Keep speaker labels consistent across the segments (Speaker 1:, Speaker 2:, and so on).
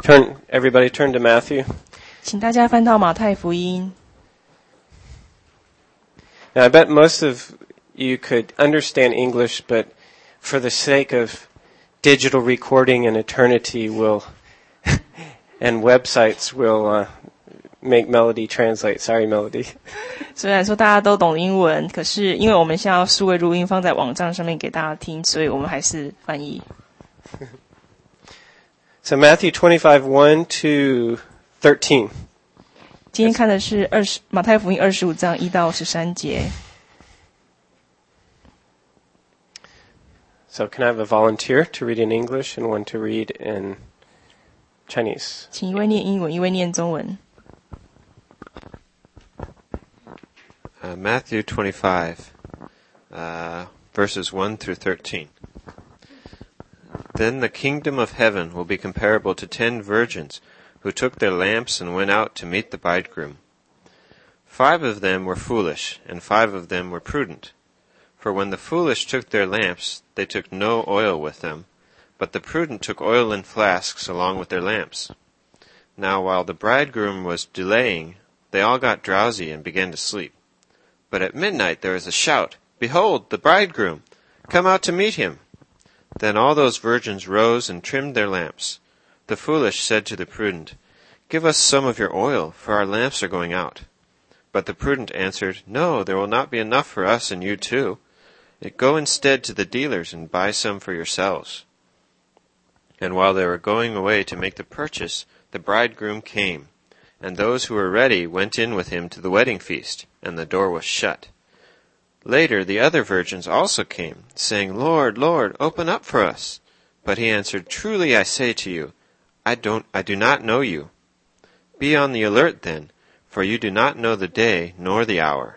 Speaker 1: Everybody turn to Matthew.
Speaker 2: 请大家翻到马太福音。
Speaker 1: Now, I bet most of you could understand English, but for the sake of digital recording and eternity, and websites will make Melody translate. Sorry, Melody.
Speaker 2: 虽然说大家都懂英文，可是因为我们现在要数位录音放在网站上面给大家听，所以我们还是翻译。
Speaker 1: So Matthew 25:1 to 13.
Speaker 2: 今天看的是马太福音25章1到13节。
Speaker 1: So can I have a volunteer to read in English and one to read in Chinese?
Speaker 2: 请一位念英文，一位念中文。
Speaker 3: Matthew 25, verses 1 through 13. Then the kingdom of heaven will be comparable to 10 virgins who took their lamps and went out to meet the bridegroom. 5 of them were foolish, and 5 of them were prudent. For when the foolish took their lamps, they took no oil with them, but the prudent took oil in flasks along with their lamps. Now while the bridegroom was delaying, they all got drowsy and began to sleep. But at midnight there was a shout, "Behold, the bridegroom! Come out to meet him!" Then all those virgins rose and trimmed their lamps. The foolish said to the prudent, "Give us some of your oil, for our lamps are going out." But the prudent answered, "No, there will not be enough for us and you too. Go instead to the dealers and buy some for yourselves." And while they were going away to make the purchase, the bridegroom came, and those who were ready went in with him to the wedding feast, and the door was shut. Later the other virgins also came, saying, "Lord, Lord, open up for us." But he answered, "Truly I say to you, I do not know you. Be on the alert then, for you do not know the day nor the hour."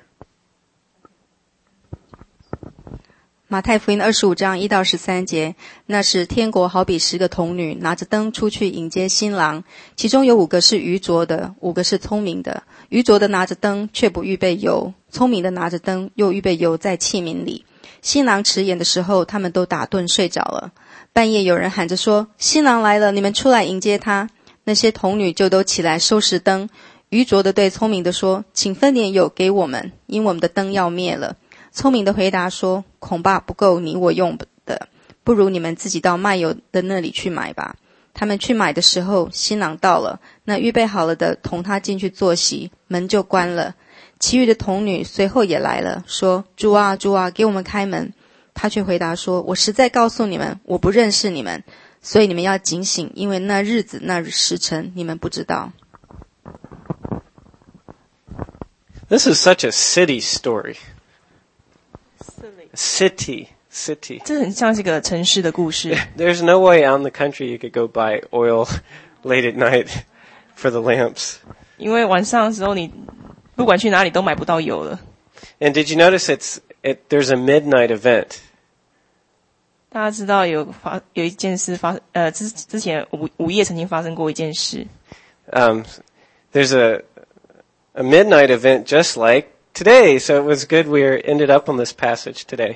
Speaker 4: 马太福音25章1到13节，那时天国好比10个童女拿着灯出去迎接新郎，其中有5个是愚拙的，5个是聪明的。愚拙的拿着灯却不预备油，聪明的拿着灯又预备油在器皿里。新郎迟延的时候，他们都打盹睡着了。半夜有人喊着说：“新郎来了，你们出来迎接他。”那些童女就都起来收拾灯。愚拙的对聪明的说：“请分点油给我们，因我们的灯要灭了。”聪明的回答说：“恐怕不够你我用的，不如你们自己到卖油的那里去买吧。”他们去买的时候，新郎到了，那预备好了的同他进去坐席，门就关了。其余的童女随后也来了，说：“主啊，主啊，给我们开门。”他却回答说：“我实在告诉你们，我不认识你们，所以你们要警醒，因为那日子那时辰你们不知道。”
Speaker 1: This is such a city story. City.
Speaker 2: 这很像是个城市的故事。
Speaker 1: There's no way out in the country you could go buy oil late at night for the lamps.
Speaker 2: 因为晚上的时候你不管去哪里都买不到油了。
Speaker 1: And did you notice there's a midnight event?
Speaker 2: 大家知道有一件事之前午夜曾经发生过一件事。
Speaker 1: There's a midnight event just like today, so it was good we ended up on this passage today.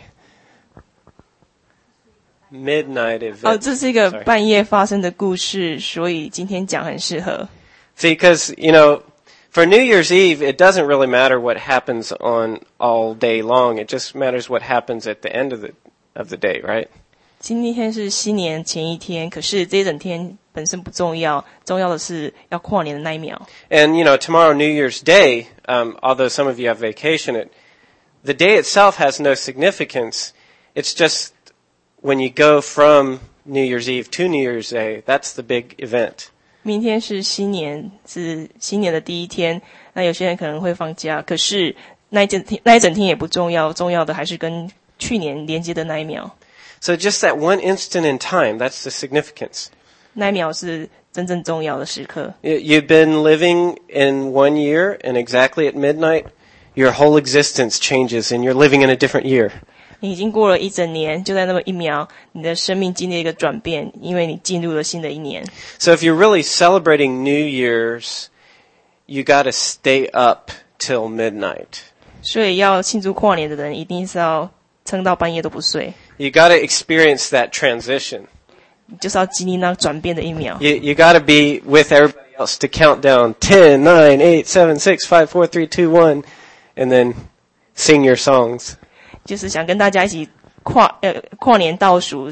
Speaker 1: Midnight event.
Speaker 2: 这是一个半夜发生的故事，所以今天讲很适合。
Speaker 1: See, because, for New Year's Eve, it doesn't really matter what happens on all day long. It just matters what happens at the end of the day, right?
Speaker 2: 今天是新年前一天，可是这一整天本身不重要，重要的是要跨年的那一秒。
Speaker 1: And, tomorrow, New Year's Day, although some of you have vacation, the day itself has no significance. It's just when you go from New Year's Eve to New Year's Day, that's the big event.
Speaker 2: 明天是新年的第一天，那有些人可能会放假，可是那一整天也不重要，重要的还是跟去年连接的那一秒。
Speaker 1: So just that one instant in time, that's the significance.
Speaker 2: 那一秒是真正重要的时刻。
Speaker 1: You've been living in one year, and exactly at midnight, your whole existence changes, and you're living in a different year.
Speaker 2: 你已经过了一整年，就在那么一秒，你的生命经历一个转变，因为你进入了新的一年。
Speaker 1: So if you're really celebrating New Year's, you got to stay up till midnight.
Speaker 2: 所以要庆祝跨年的人，一定是要撑到半夜都不睡。
Speaker 1: You got to experience that transition.
Speaker 2: 就是要经历那转变的一秒。
Speaker 1: You got to be with everybody else to count down 10, 9, 8, 7, 6, 5, 4, 3, 2, 1, and then sing your songs.
Speaker 2: 就是想跟大家一起跨年倒数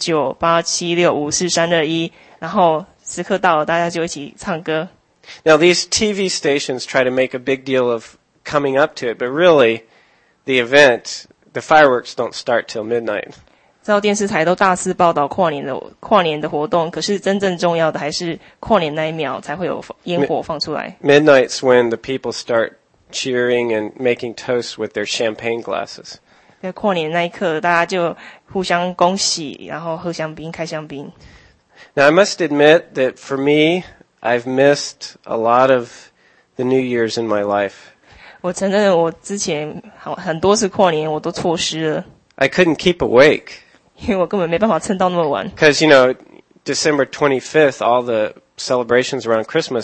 Speaker 2: 19、8、7、6、5、4、3、2、1，然后时刻到了，大家就一起唱歌。
Speaker 1: Now, these TV stations try to make a big deal of coming up to it, but really, the event, the fireworks don't start till midnight.
Speaker 2: 知道电视台都大肆报道跨年的活动，可是真正重要的还是跨年那一秒才会有烟火放出来。
Speaker 1: Midnight's when the people start cheering and making toasts with their champagne glasses.
Speaker 2: 在跨年那一刻，大家就互相恭喜，然后喝香槟、开香槟。
Speaker 1: Now, I must admit that for me, I've missed a lot of the New Year's in my life.
Speaker 2: 我承认我之前很多次跨年我都错失了，
Speaker 1: I couldn't keep awake
Speaker 2: 因为我根本没办法撑到那么晚。
Speaker 1: because, December 25th, all the celebrations around Christmas,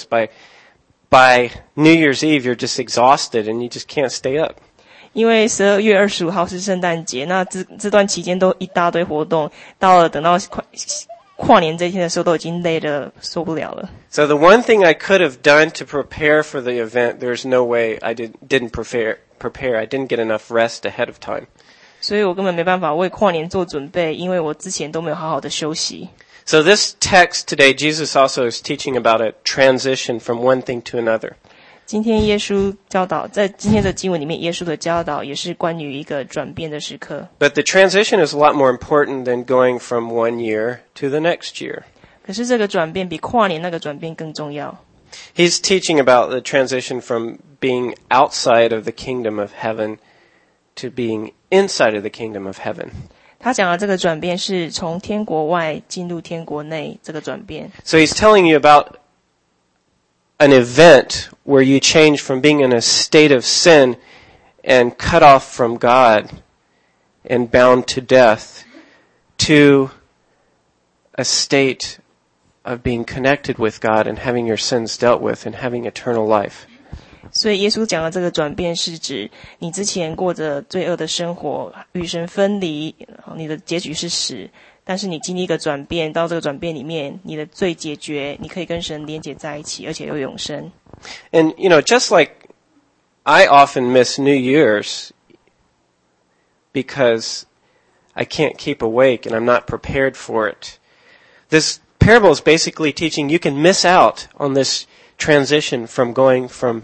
Speaker 1: by New Year's Eve, you're just exhausted and you just can't stay up.
Speaker 2: 因为12月25号是圣诞节，那这段期间都一大堆活动，等到跨年这一天的时候，都已经累得受不了了。
Speaker 1: So the one thing I could have done to prepare for the event, there's no way I didn't prepare. I didn't get enough rest ahead of time.
Speaker 2: 所以我根本没办法为跨年做准备，因为我之前都没有好好的休息。
Speaker 1: So this text today, Jesus also is teaching about a transition from one thing to another.
Speaker 2: 今天耶稣教导，在今天的经文里面，耶稣的教导也是关于一个转变的时刻。
Speaker 1: But the transition is a lot more important than going from one year to the next year.
Speaker 2: 可是这个转变比跨年那个转变更重要。
Speaker 1: He's teaching about the transition from being outside of the kingdom of heaven to being inside of the kingdom of heaven.
Speaker 2: 他讲的这个转变是从天国外进入天国内这个转变。
Speaker 1: So he's telling you about an event where you change from being in a state of sin and cut off from God and bound to death to a state of being connected with God and having your sins dealt with and having eternal life.
Speaker 2: 所以耶稣讲的这个转变是指你之前过着罪恶的生活，与神分离，你的结局是死。但是你经历一个转变，到这个转变里面，你的罪解决，你可以跟神连结在一起，而且有永生。
Speaker 1: And, just like I often miss New Year's because I can't keep awake and I'm not prepared for it. This parable is basically teaching you can miss out on this transition from going from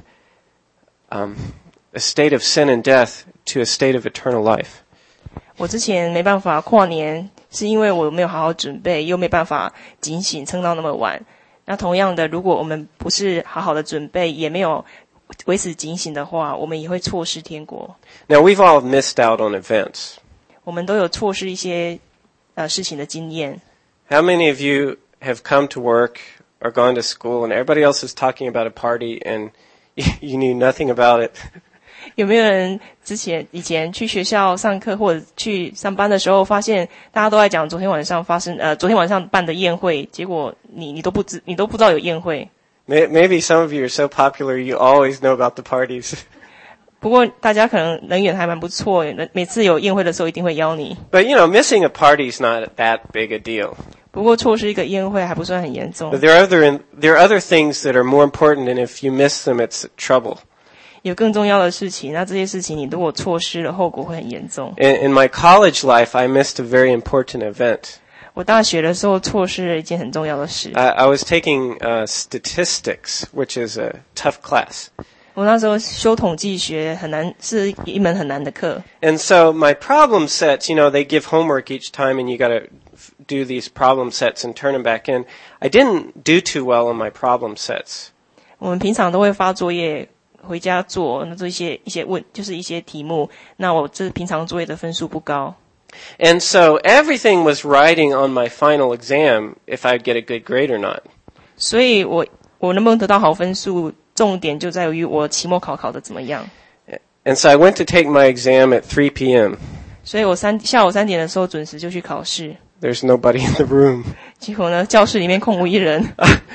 Speaker 1: a state of sin and death to a state of eternal life.
Speaker 2: 我之前没办法跨年，是因为我没有好好准备，又没办法警醒撑到那么晚。那同样的，如果我们不是好好的准备，也没有维持警醒的话，我们也会错失天国。
Speaker 1: Now, we've all missed out on events.
Speaker 2: 我们都有错失一些事情的经验。
Speaker 1: How many of you have come to work or gone to school and everybody else is talking about a party and you knew nothing about it?
Speaker 2: 有没有人以前去学校上课或者去上班的时候，发现大家都在讲昨天晚上办的宴会，结果你都不知道有宴会。
Speaker 1: Maybe some of you are so popular you always know about the parties.
Speaker 2: 不过大家可能人缘还蛮不错，每次有宴会的时候一定会邀你。
Speaker 1: But missing a party is not that big a deal.
Speaker 2: 不过错失一个宴会还不算很严重。
Speaker 1: But there are other things that are more important, and if you miss them, it's trouble.
Speaker 2: 有更重要的事情，那这些事情你如果错失了，后果会很严重。
Speaker 1: In my college life, I missed a very important event.
Speaker 2: 我大学的时候错失了一件很重要的事。
Speaker 1: I was taking statistics, which is a tough class.
Speaker 2: 我那时候修统计学是一门很难的课。
Speaker 1: And so my problem sets, they give homework each time and you got to do these problem sets and turn them back in. I didn't do too well on my problem sets.
Speaker 2: 我们平常都会发作业回家做，那做就是一些题目。那我这平常作业的分数不高。
Speaker 1: And so everything was riding on my final exam if I'd get a good grade or not.
Speaker 2: 所以我能不能得到好分数，重点就在于我期末考得怎么样。
Speaker 1: And so I went to take my exam at 3 p.m.
Speaker 2: 所以我下午3点的时候准时就去考试。
Speaker 1: There's nobody in the room.
Speaker 2: 结果呢，教室里面空无一人。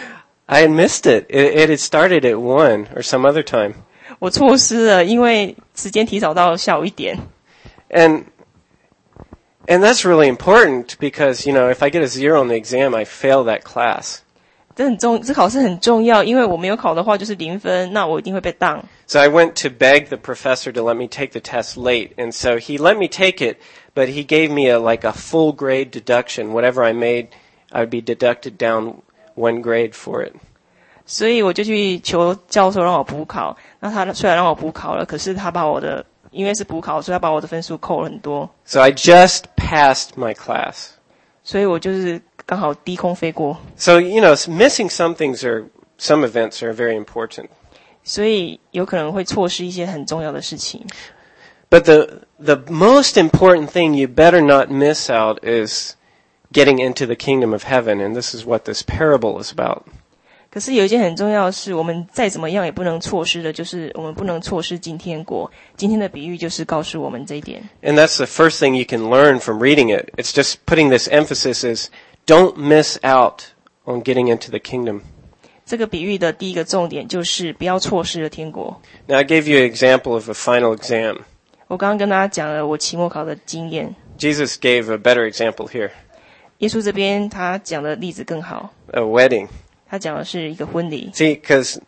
Speaker 1: I had missed it. It had started at 1 or some other time.
Speaker 2: 我错失了，因为时间提早到下午1点。
Speaker 1: And And that's really important because, if I get a 0 on the exam, I fail that class.
Speaker 2: 这考试很重要，因为我没有考的话就是0分，那我一定会被当。
Speaker 1: So I went to beg the professor to let me take the test late, and so he let me take it, but he gave me a full grade deduction. Whatever I made, I would be deducted down 1 grade for it.
Speaker 2: 所以我就去求教授让我补考。那他虽然让我补考了，可是他把我的因为是补考，所以他把我的分数扣了很多。
Speaker 1: So I just passed my class.
Speaker 2: 所以我就是刚好低空飞过。
Speaker 1: So, missing some events are very important.
Speaker 2: 所以有可能会错失一些很重要的事情。
Speaker 1: But the most important thing you better not miss out is getting into the kingdom of heaven, and this is what this parable is about.
Speaker 2: 可是有一件很重要的是，我们再怎么样也不能错失的，就是我们不能错失进天国。今天的比喻就是告诉我们这一点。
Speaker 1: And that's the first thing you can learn from reading it. It's just putting this emphasis is don't miss out on getting into the kingdom.
Speaker 2: 这个比喻的第一个重点就是不要错失了天国。
Speaker 1: Now I gave you an example of a final exam.
Speaker 2: 我刚刚跟大家讲了我期末考的经验。
Speaker 1: Jesus gave a better example here.
Speaker 2: 耶稣这边他讲的例子更好。
Speaker 1: A wedding.
Speaker 2: 他讲的是一个婚礼。
Speaker 1: See, because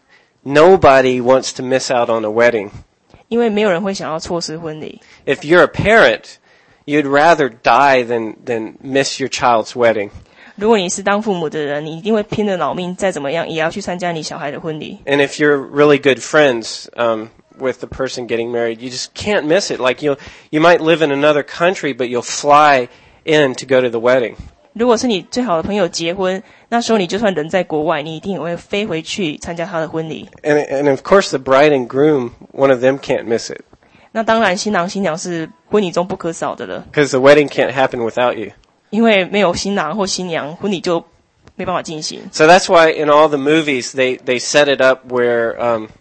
Speaker 1: nobody wants to miss out on a wedding.
Speaker 2: 因为没有人会想要错失婚礼。
Speaker 1: If you're a parent, you'd rather die than miss your child's wedding.
Speaker 2: 如果你是当父母的人，你一定会拼了老命，再怎么样也要去参加你小孩的婚礼。
Speaker 1: And if you're really good friends with the person getting married, you just can't miss it. Like you might live in another country, but you'll fly in to go to the wedding.
Speaker 2: 如果是你最好的朋友结婚，那时候你就算人在国外，你一定也会飞回去参加他的婚礼。
Speaker 1: And of course, the bride and groom, one of them can't miss it.
Speaker 2: 那当然，新郎新娘是婚礼中不可少的了。
Speaker 1: Because the wedding can't happen without you.
Speaker 2: 因为没有新郎或新娘，婚礼就没办法进行。
Speaker 1: So that's why in all the movies they set it up where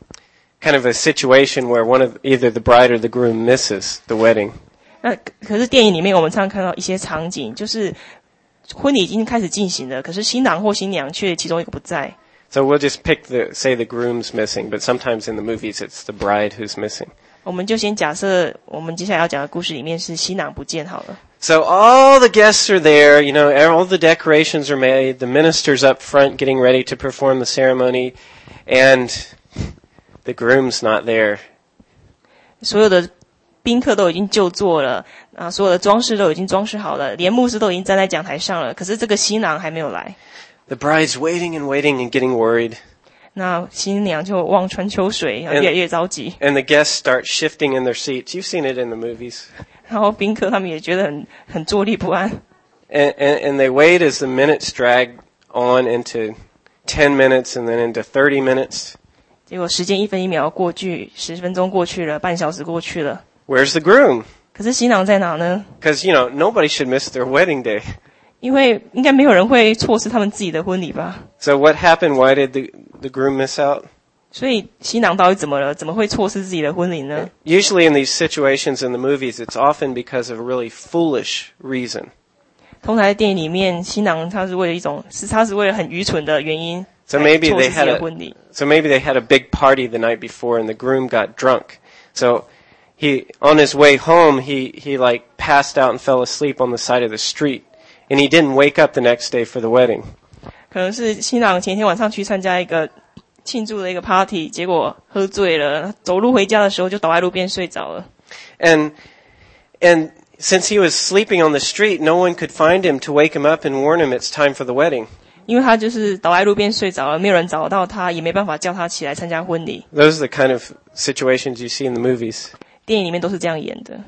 Speaker 1: kind of a situation where one of either the bride or the groom misses the wedding.
Speaker 2: 那可是电影里面我们常常看到一些场景，就是婚礼已经开始进行了，可是新郎或新娘却其中一个不在。
Speaker 1: So we'll just say the groom's missing, but sometimes in the movies it's the bride who's missing.
Speaker 2: 我们就先假设我们接下来要讲的故事里面是新郎不见好了。
Speaker 1: So all the guests are there, all the decorations are made, the minister's up front getting ready to perform the ceremony, and the groom's not there.
Speaker 2: 所有的宾客都已经就座了，所有的装饰都已经装饰好了，连牧师都已经站在讲台上了，可是这个新郎还没有来。
Speaker 1: The bride's waiting and waiting and getting worried.
Speaker 2: 那新娘就望穿秋水，越来越着急。
Speaker 1: And the guests start shifting in their seats. You've seen it in the movies.
Speaker 2: 然后宾客他们也觉得很坐立不安。
Speaker 1: And they wait as the minutes drag on into 10 minutes and then into 30 minutes.
Speaker 2: 结果时间一分一秒过去，10分钟过去了，半小时过去了。
Speaker 1: Where's the groom?
Speaker 2: 可是新郎在哪呢？
Speaker 1: Because, nobody should miss their wedding day.
Speaker 2: 因为应该没有人会错失他们自己的婚礼吧。
Speaker 1: So what happened? Why did the groom miss out?
Speaker 2: 所以新郎到底怎么了？怎么会错失自己的婚礼呢？
Speaker 1: Usually in these situations in the movies, it's often because of a really foolish reason.
Speaker 2: 通常在电影里面，新郎他是为了很愚蠢的原因
Speaker 1: So maybe
Speaker 2: 错
Speaker 1: they
Speaker 2: 失自己的婚礼。
Speaker 1: maybe they had a big party the night before and the groom got drunk. So on his way home, he like passed out and fell asleep on the side of the street. And he didn't wake up the next day for the wedding.
Speaker 2: 可能是新郎前天晚上去参加一个庆祝的一个 party， 结果喝醉了，走路回家的时候就倒在路边睡着了。
Speaker 1: And since he was sleeping on the street, no one could find him to wake him up and warn him it's time for the wedding.
Speaker 2: 因为他就是倒在路边睡着了，没有人找到他，也没办法叫他起来参加婚礼。
Speaker 1: Those are the kind of situations you see in the movies.
Speaker 2: 电影里面都是这样演的。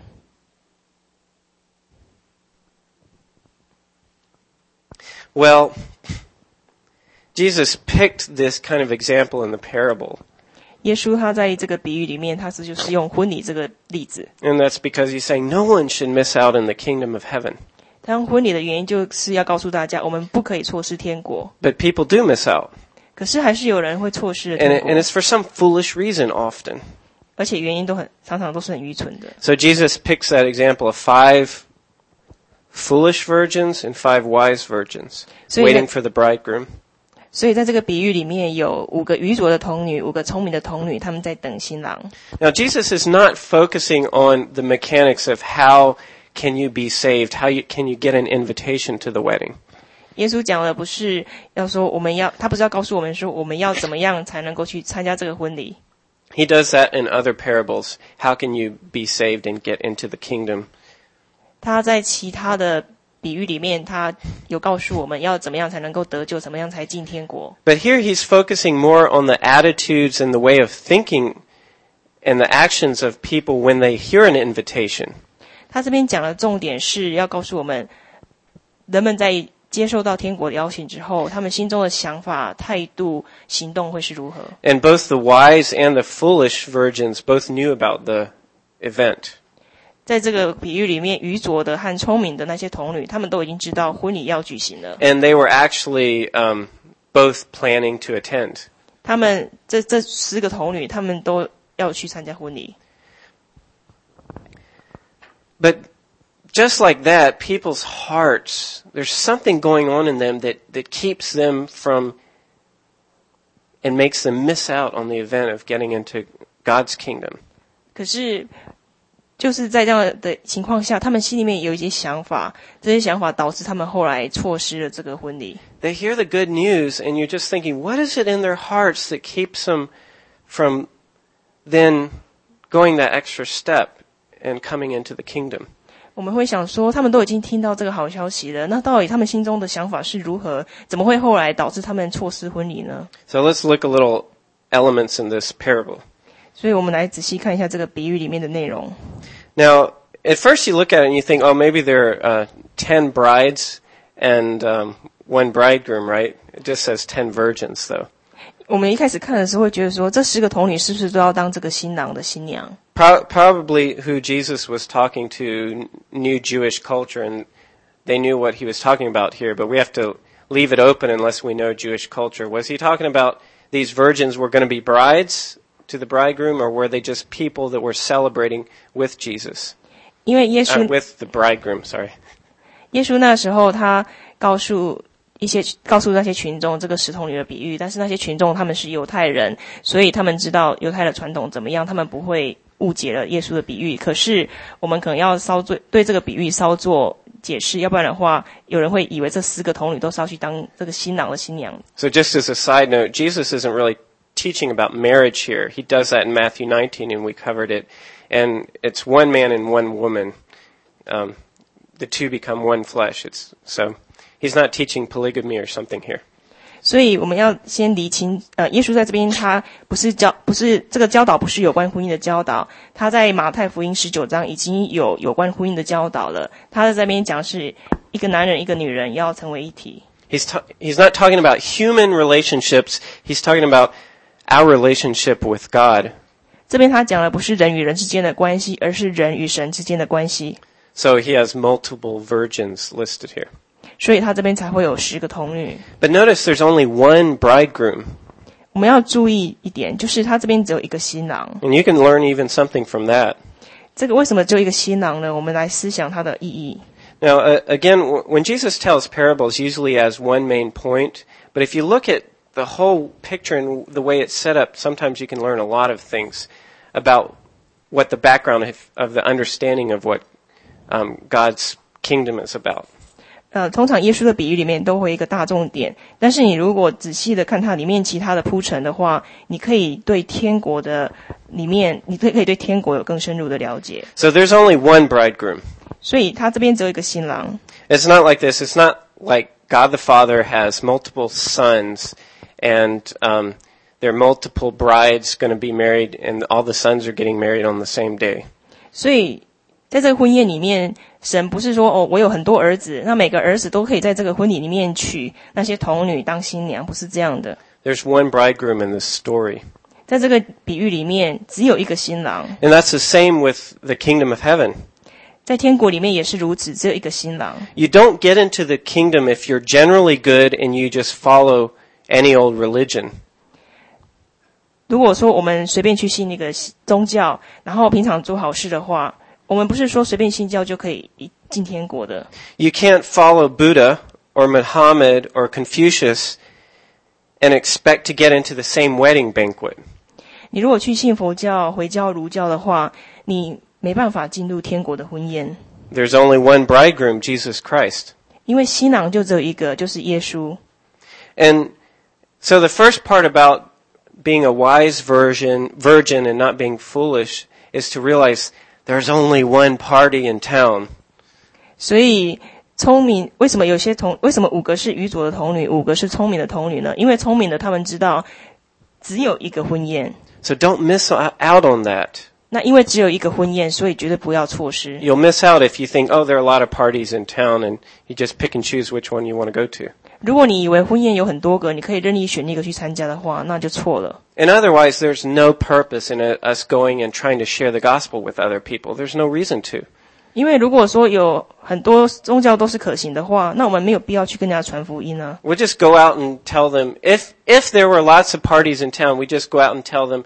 Speaker 1: Well, Jesus picked this kind of example in the parable.
Speaker 2: 耶稣他在这个比喻里面，他就是用婚礼这个例子。
Speaker 1: And that's because he's saying no one should miss out in the kingdom of heaven.
Speaker 2: 他用婚礼的原因就是要告诉大家，我们不可以错失天国。
Speaker 1: But people do miss out.
Speaker 2: 可是还是有人会错失了天国，
Speaker 1: And it's for some foolish reason often.
Speaker 2: 而且原因常常都是很愚蠢的。
Speaker 1: So Jesus picks that example of 5 foolish virgins and 5 wise virgins waiting for the bridegroom.
Speaker 2: 所以在这个比喻里面有5个愚拙的童女，5个聪明的童女，他们在等新郎。
Speaker 1: Now Jesus is not focusing on the mechanics of how can you be saved? Can you get an invitation to the wedding?
Speaker 2: 耶稣讲的不是要说他不是要告诉我们说我们要怎么样才能够去参加这个婚礼。
Speaker 1: He does that in other parables. How can you be saved and get into the kingdom?
Speaker 2: 他在其他的比喻里面，他有告诉我们要怎么样才能够得救，怎么样才进天国。
Speaker 1: But here he's focusing more on the attitudes and the way of thinking and the actions of people when they hear an invitation.
Speaker 2: 他这边讲的重点是要告诉我们，人们在接受到天国的邀请之后，他们心中的想法、态度、行动会是如何。
Speaker 1: And both the wise and the foolish virgins both knew about the event.
Speaker 2: 在这个比喻里面，愚拙的和聪明的那些童女，他们都已经知道婚礼要举行了。
Speaker 1: And they were actually both planning to attend.
Speaker 2: 他们这10个童女，他们都要去参加婚礼。
Speaker 1: But just like that, people's hearts, there's something going on in them that keeps them from and makes them miss out on the event of getting into God's kingdom.
Speaker 2: 可是就是在这样的情况下，他们心里面有一些想法，这些想法导致他们后来错失了这个婚礼。
Speaker 1: They hear the good news and you're just thinking, what is it in their hearts that keeps them from then going that extra step and coming into the kingdom?
Speaker 2: 我们会想说，他们都已经听到这个好消息了，那到底他们心中的想法是如何？怎么会后来导致他们错失婚礼呢？
Speaker 1: So let's look a little elements in this parable.
Speaker 2: 所以我们来仔细看一下这个比喻里面的内容。
Speaker 1: Now, at first you look at it and you think, oh, maybe there are 10 brides and one bridegroom, right? It just says 10 virgins, though.
Speaker 2: 我们一开始看的时候会觉得说，这10个童女是不是都要当这个新郎的新娘？
Speaker 1: Probably who Jesus was talking to knew Jewish culture and they knew what he was talking about here, but we have to leave it open unless we know Jewish culture. Was he talking about these virgins were going to be brides to the bridegroom, or were they just people that were celebrating with Jesus?
Speaker 2: 因为耶稣
Speaker 1: With the bridegroom, sorry.
Speaker 2: 耶稣那时候他告诉那些群众这个10童女的比喻，但是那些群众他们是犹太人，所以他们知道犹太的传统怎么样，他们不会误解了耶稣的比喻。可是我们可能要对这个比喻稍作解释，要不然的话，有人会以为这10个童女都是要去当这个新郎的新娘。
Speaker 1: So just as a side note, Jesus isn't really teaching about marriage here. He does that in Matthew 19, and we covered it. And it's one man and one woman. The two become one flesh. So he's not teaching polygamy or something here.
Speaker 2: 所以我们要先厘清，耶稣在这边他不是这个教导不是有关婚姻的教导，他在马太福音19章已经有关婚姻的教导了。他在这边讲是一个男人一个女人要成为一体。
Speaker 1: He's not talking about human relationships. He's talking about our relationship with God.
Speaker 2: 这边他讲的不是人与人之间的关系，而是人与神之间的关系。
Speaker 1: So he has multiple virgins listed here.
Speaker 2: 所以他这边才会有10个童女。
Speaker 1: But notice there's only one bridegroom.
Speaker 2: 我们要注意一点，就是他这边只有一个新郎。
Speaker 1: And you can learn even something from that.
Speaker 2: 这个为什么只有一个新郎呢？我们来思想它的意义。
Speaker 1: Now, again, when Jesus tells parables, usually has one main point. But if you look at the whole picture and the way it's set up, sometimes you can learn a lot of things about what the background of the understanding of what God's kingdom is about.
Speaker 2: 通常耶稣的比喻里面都会有一个大重点，但是你如果仔细的看它里面其他的铺陈的话，你可以对天国的里面，你可以对天国有更深入的了解。
Speaker 1: So there's only one bridegroom.
Speaker 2: 所以他这边只有一个新郎。
Speaker 1: It's not like this. It's not like God the Father has multiple sons and there are multiple brides going to be married and all the sons are getting married on the same day.
Speaker 2: 所以在这个婚宴里面，神不是说我有很多儿子，那每个儿子都可以在这个婚礼里面娶那些童女当新娘，不是这样的。
Speaker 1: There's one bridegroom in this story.
Speaker 2: 在这个比喻里面，只有一个新郎。
Speaker 1: And that's the same with the kingdom of heaven.
Speaker 2: 在天国里面也是如此，只有一个新郎。
Speaker 1: You don't get into the kingdom if you're generally good and you just follow any old religion.
Speaker 2: 如果说我们随便去信一个宗教，然后平常做好事的话，我们不是说随便信教就可以进天国的。
Speaker 1: You can't follow Buddha or Muhammad or Confucius and expect to get into the same wedding banquet.
Speaker 2: 你如果去信佛教、回教、儒教的话，你没办法进入天国的婚宴。
Speaker 1: there's only one bridegroom, Jesus Christ.
Speaker 2: 因为新郎就只有一个，就是耶稣。
Speaker 1: And so the first part about being a wise virgin and not being foolish is to realize there's only one party in town.
Speaker 2: 所以聪明，为什么5个是愚拙的童女，5个是聪明的童女呢？因为聪明的他们知道只有一个婚宴。
Speaker 1: So don't miss out on that.
Speaker 2: 那因为只有一个婚宴，所以绝对不要错失。
Speaker 1: You'll miss out if you think, oh, there are a lot of parties in town, and you just pick and choose which one you want to go to.
Speaker 2: 如果你以为婚宴有很多个，你可以任意选一个去参加的话，那就错了。
Speaker 1: And otherwise, there's no purpose in us going and trying to share the gospel with other people. There's no reason to.
Speaker 2: 因为如果说有很多宗教都是可行的话，那我们没有必要去跟人家传福音啊。
Speaker 1: We'll just go out and tell them, if there were lots of parties in town, we just go out and tell them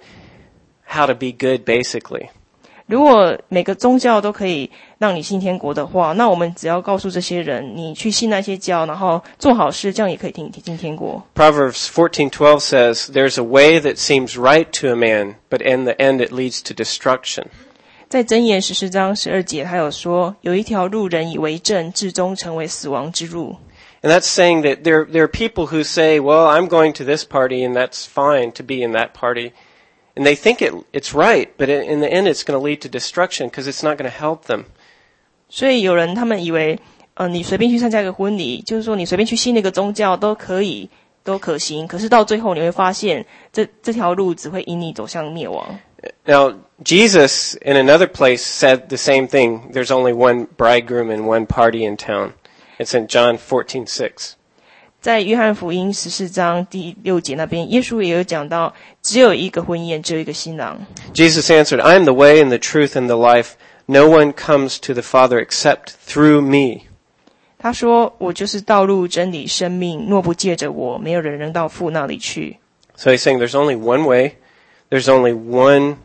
Speaker 1: how to be good, basically.
Speaker 2: 如果每个宗教都可以让你信天国的话，那我们只要告诉这些人，你去信那些教，然后做好事，这样也可以进天国。
Speaker 1: Proverbs 14:12 says, "There's a way that seems right to a man, but in the end it leads to destruction."
Speaker 2: 在箴言14章12节，他有说，有一条路人以为正，至终成为死亡之路。
Speaker 1: And that's saying that there are people who say, well, I'm going to this party and that's fine to be in that party. And they think it's right, but in the end it's going to lead to destruction because it's not going to help them.
Speaker 2: 所以有人他们以为，你随便去参加一个婚礼，就是说你随便去信那个宗教都可以，都可行。可是到最后你会发现，这条路只会引你走向灭亡。
Speaker 1: Now, Jesus in another place said the same thing. There's only one bridegroom and one party in town. It's in John 14:6.
Speaker 2: 在约翰福音14章第6节那边，耶稣也有讲到，只有一个婚宴，只有一个新郎。
Speaker 1: Jesus answered, I am the way and the truth and the life. No one comes to the Father except through me.
Speaker 2: 他说，我就是道路、真理、生命，若不借着我，没有人能到父那里去。
Speaker 1: So he's saying there's only one way, there's only one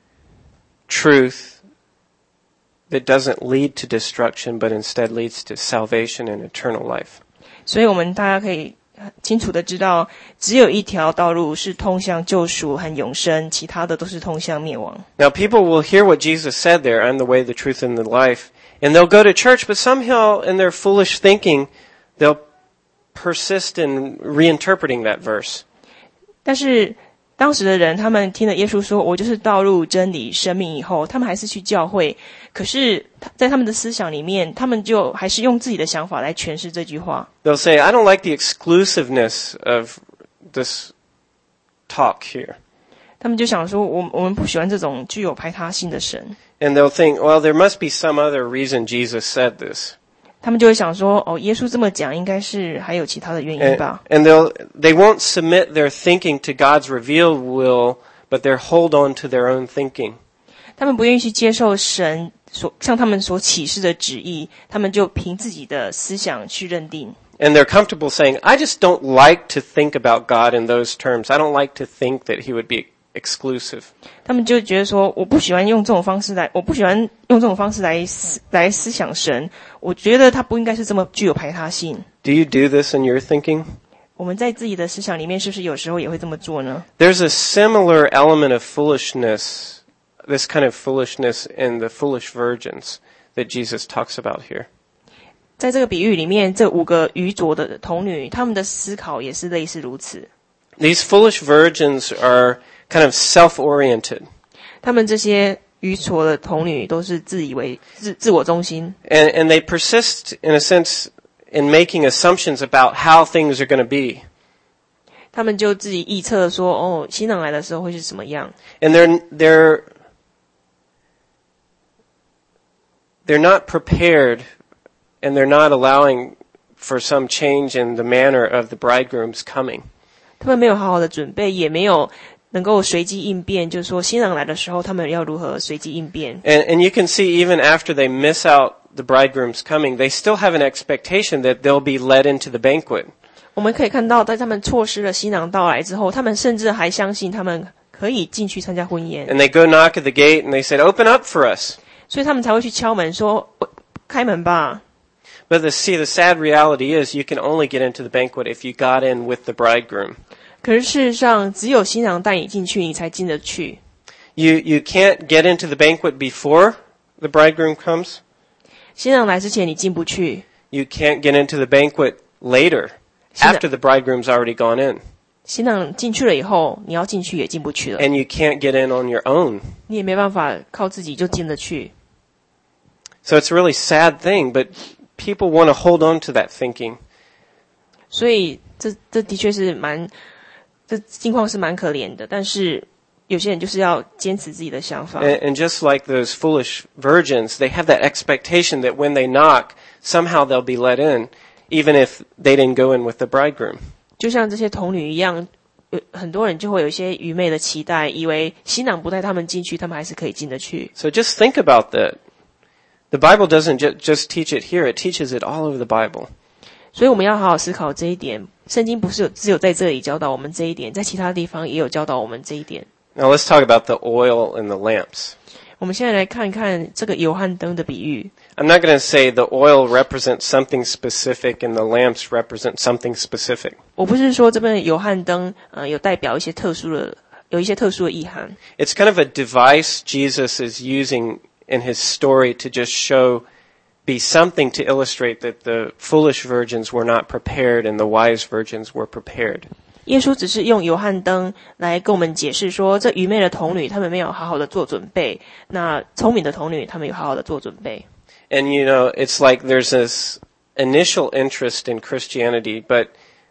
Speaker 1: truth that doesn't lead to destruction, but instead leads to salvation and eternal life.
Speaker 2: 所以我们大家可以清楚的知道，只有一条道路是通向救赎和永生，其他的都是通向灭亡。
Speaker 1: Now people will hear what Jesus said there, I'm the way, the truth, and the life, and they'll go to church, but somehow in their foolish thinking, they'll persist in reinterpreting that verse.
Speaker 2: 但是当时的人，他们听了耶稣说我就是道路、真理、生命以后，他们还是去教会，可是在他们的思想里面，他们就还是用自己的想法来诠释这句话。
Speaker 1: They'll say, I don't like the exclusiveness of this talk here.
Speaker 2: 他们就想说我们不喜欢这种具有排他性的神。
Speaker 1: And they'll think, well, there must be some other reason Jesus said this.
Speaker 2: 他们就会想说，耶稣这么讲，应该是还有其他的原因吧。
Speaker 1: And they won't submit their thinking to God's revealed will, but they'll hold on to their own thinking.
Speaker 2: 他们不愿意去接受神向他们所启示的旨意，他们就凭自己的思想去认定。
Speaker 1: And they're comfortable saying, I just don't like to think about God in those terms. I don't like to think that he would be exclusive.
Speaker 2: 他们就觉得说，我不喜欢用这种方式来思想神，我觉得他不应该是这么具有排他性。
Speaker 1: Do you do this in your thinking?
Speaker 2: 我们在自己的思想里面是不是有时候也会这么做呢？
Speaker 1: There's a similar element of foolishness, this kind of foolishness in the foolish virgins that Jesus talks about here.
Speaker 2: 在这个比喻里面，这5个愚拙的童女，她们的思考也是类似如此。
Speaker 1: These foolish virgins are kind of self-oriented.
Speaker 2: 她们这些愚拙的童女都是自我中心。
Speaker 1: And they persist, in a sense, in making assumptions about how things are going to be.
Speaker 2: 他们就自己臆测说，新郎来的时候会是什么样。
Speaker 1: And they're not prepared, and they're not allowing for some change in the manner of the bridegroom's coming.
Speaker 2: 他们没有好好的准备，也没有能够随机应变，就是说新郎来的时候，他们要如何随机应变。
Speaker 1: And you can see even after they miss out the bridegroom's coming, they still have an expectation that they'll be led into the banquet.
Speaker 2: 我们可以看到，在他们错失了新郎到来之后，他们甚至还相信他们可以进去参加婚宴。
Speaker 1: And they go knock at the gate and they said, open up for us.
Speaker 2: 所以他们才会去敲门说，开门吧。
Speaker 1: But the sad reality is you can only get into the banquet if you got in with the bridegroom.
Speaker 2: 可是事实上，只有新郎带你进去，你才进得去。
Speaker 1: You can't get into the banquet before the bridegroom comes.
Speaker 2: 新郎来之前你进不去，
Speaker 1: You can't get into the banquet later, after the bridegroom's already gone in.
Speaker 2: 新郎进去了以后，你要进去也进不去了，
Speaker 1: And you can't get in on your own.
Speaker 2: 你也没办法靠自己就进得去。
Speaker 1: So it's a really sad thing, but people want to hold on to that thinking.
Speaker 2: 所以这的确是这境况是蛮可怜的，但是有些人就是要坚持自己的想法。
Speaker 1: And just like those foolish virgins, they have that expectation that when they knock, somehow they'll be let in, even if they didn't go in with the bridegroom.
Speaker 2: 就像这些童女一样，很多人就会有一些愚昧的期待，以为新郎不带他们进去，他们还是可以进得去。
Speaker 1: So just think about that. The Bible doesn't just teach it here, it teaches it all over the Bible.
Speaker 2: 所以我们要好好思考这一点。圣经不是只有在这里教导我们这一点，在其他地方也有教导我们这一点。
Speaker 1: Now let's talk about the oil and the lamps.
Speaker 2: 我们现在来看看这个油和灯的比喻。
Speaker 1: I'm not going to say the oil represents something specific and the lamps represent something specific.
Speaker 2: 我不是说这边油和灯有代表一些特殊的意涵。
Speaker 1: It's kind of a device Jesus is using in his story to just be something to illustrate that the foolish virgins were not prepared and the wise virgins were prepared.
Speaker 2: 耶稣只是用油和灯来跟我们解释说，这愚昧的童女她们没有好好的做准备，那聪明的童女她们有好好的做准备。
Speaker 1: And you know, it's like there's this initial interest in Christianity, but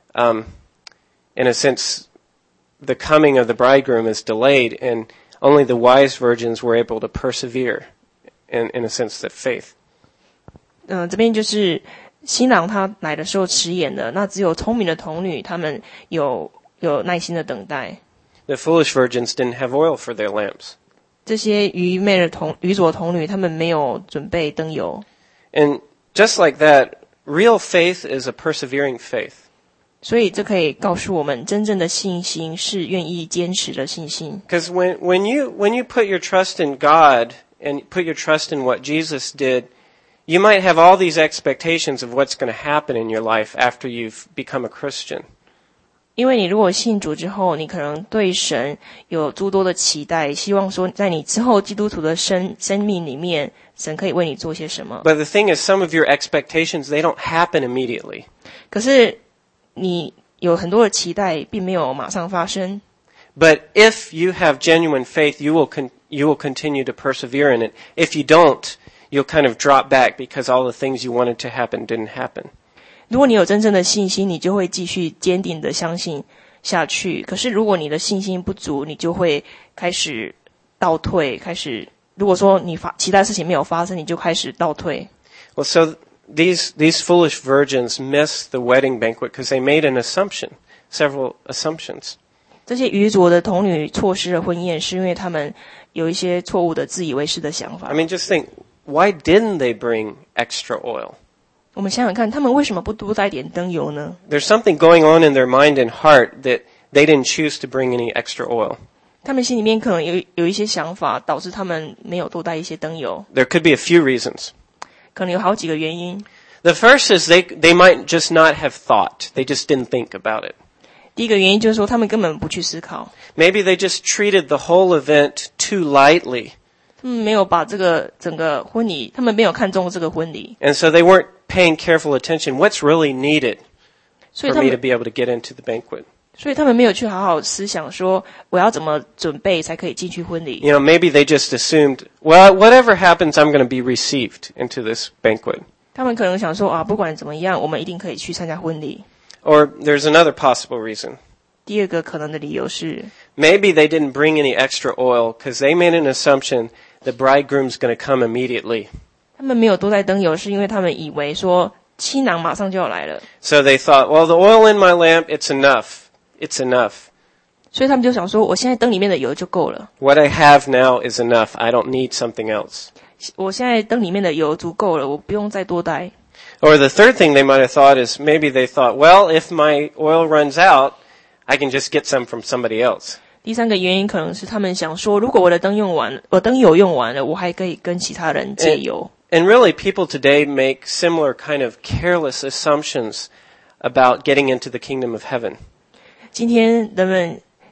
Speaker 1: in a sense, the coming of the bridegroom is delayed, and only the wise virgins were able to persevere in a sense that faith.
Speaker 2: 这边就是新郎他来的时候迟延了，那只有聪明的童女她们有耐心的等待。
Speaker 1: The foolish virgins didn't have oil for their lamps.
Speaker 2: 这些愚拙的童女她们没有准备灯油。
Speaker 1: And just like that, real faith is a persevering faith.
Speaker 2: 所以这可以告诉我们，真正的信心是愿意坚持的信心。
Speaker 1: Because when you put your trust in God and put your trust in what Jesus did, you might have all these expectations of what's going to happen in your life after you've become a Christian.
Speaker 2: 因为你如果信主之后，你可能对神有诸多的期待，希望说在你之后基督徒的生命里面，神可以为你做些什么。
Speaker 1: But the thing is, some of your expectations, they don't happen immediately.
Speaker 2: 可是你有很多的期待，并没有马上发生。
Speaker 1: But if you have genuine faith, you will continue to persevere in it. If you don't, you'll kind of drop back because all the things you wanted to happen didn't happen.
Speaker 2: 如果你有真正的信心，你就会继续坚定的相信下去。可是如果你的信心不足，你就会开始倒退，如果说你期待事情没有发生，你就开始倒退。
Speaker 1: Well, so these foolish virgins missed the wedding banquet because they made an assumption, several assumptions.
Speaker 2: 这些愚拙的童女错失了婚宴，是因为他们有一些错误的自以为是的想法。
Speaker 1: I mean, just think, why didn't they bring extra oil?
Speaker 2: 我们想想看，他们为什么不多带点灯油呢？
Speaker 1: There's something going on in their mind and heart that they didn't choose to bring any extra oil.
Speaker 2: 他们心里面可能有一些想法，导致他们没有多带一些灯油。
Speaker 1: There could be a few reasons.
Speaker 2: 可能有好几个原因。
Speaker 1: The first is they might just not have thought. They just didn't think about it.
Speaker 2: 第一个原因就是说，他们根本不去思考，
Speaker 1: Maybe they just treated the whole event too lightly.
Speaker 2: 他们没有把这个整个婚礼，他们没有看重这个婚礼，
Speaker 1: And so they weren't paying careful attention. What's really needed
Speaker 2: 所以
Speaker 1: for
Speaker 2: 他
Speaker 1: me to
Speaker 2: 们
Speaker 1: be able to get into the banquet?
Speaker 2: 没有去好好思想说我要怎么准备才可以进去婚礼。
Speaker 1: You know, maybe they just assumed, well, whatever happens, I'm going to be received into this banquet.
Speaker 2: 他们可能想说啊，不管怎么样，我们一定可以去参加婚礼。
Speaker 1: Or there's another possible reason.
Speaker 2: 第二个可能的理由是，
Speaker 1: Maybe they didn't bring any extra oil because they made an assumption the bridegroom's going to come immediately.
Speaker 2: 他们没有多带灯油，是因为他们以为说新郎马上就要来了，
Speaker 1: So they thought, well, the oil in my lamp, it's enough. It's enough.
Speaker 2: 所以他们就想说，我现在灯里面的油就够了，
Speaker 1: What I have now is enough. I don't need something else.
Speaker 2: 我现在灯里面的油足够了，我不用再多带。
Speaker 1: Or the third thing they might have thought is maybe they thought, well, if my oil runs out, I can just get some from somebody else.
Speaker 2: 第三个原因可能是他们想说，如果我的灯油用完了，我还可以跟其他人借油。
Speaker 1: And really, people today make similar kind of careless assumptions about getting into the kingdom of heaven.
Speaker 2: 今天人们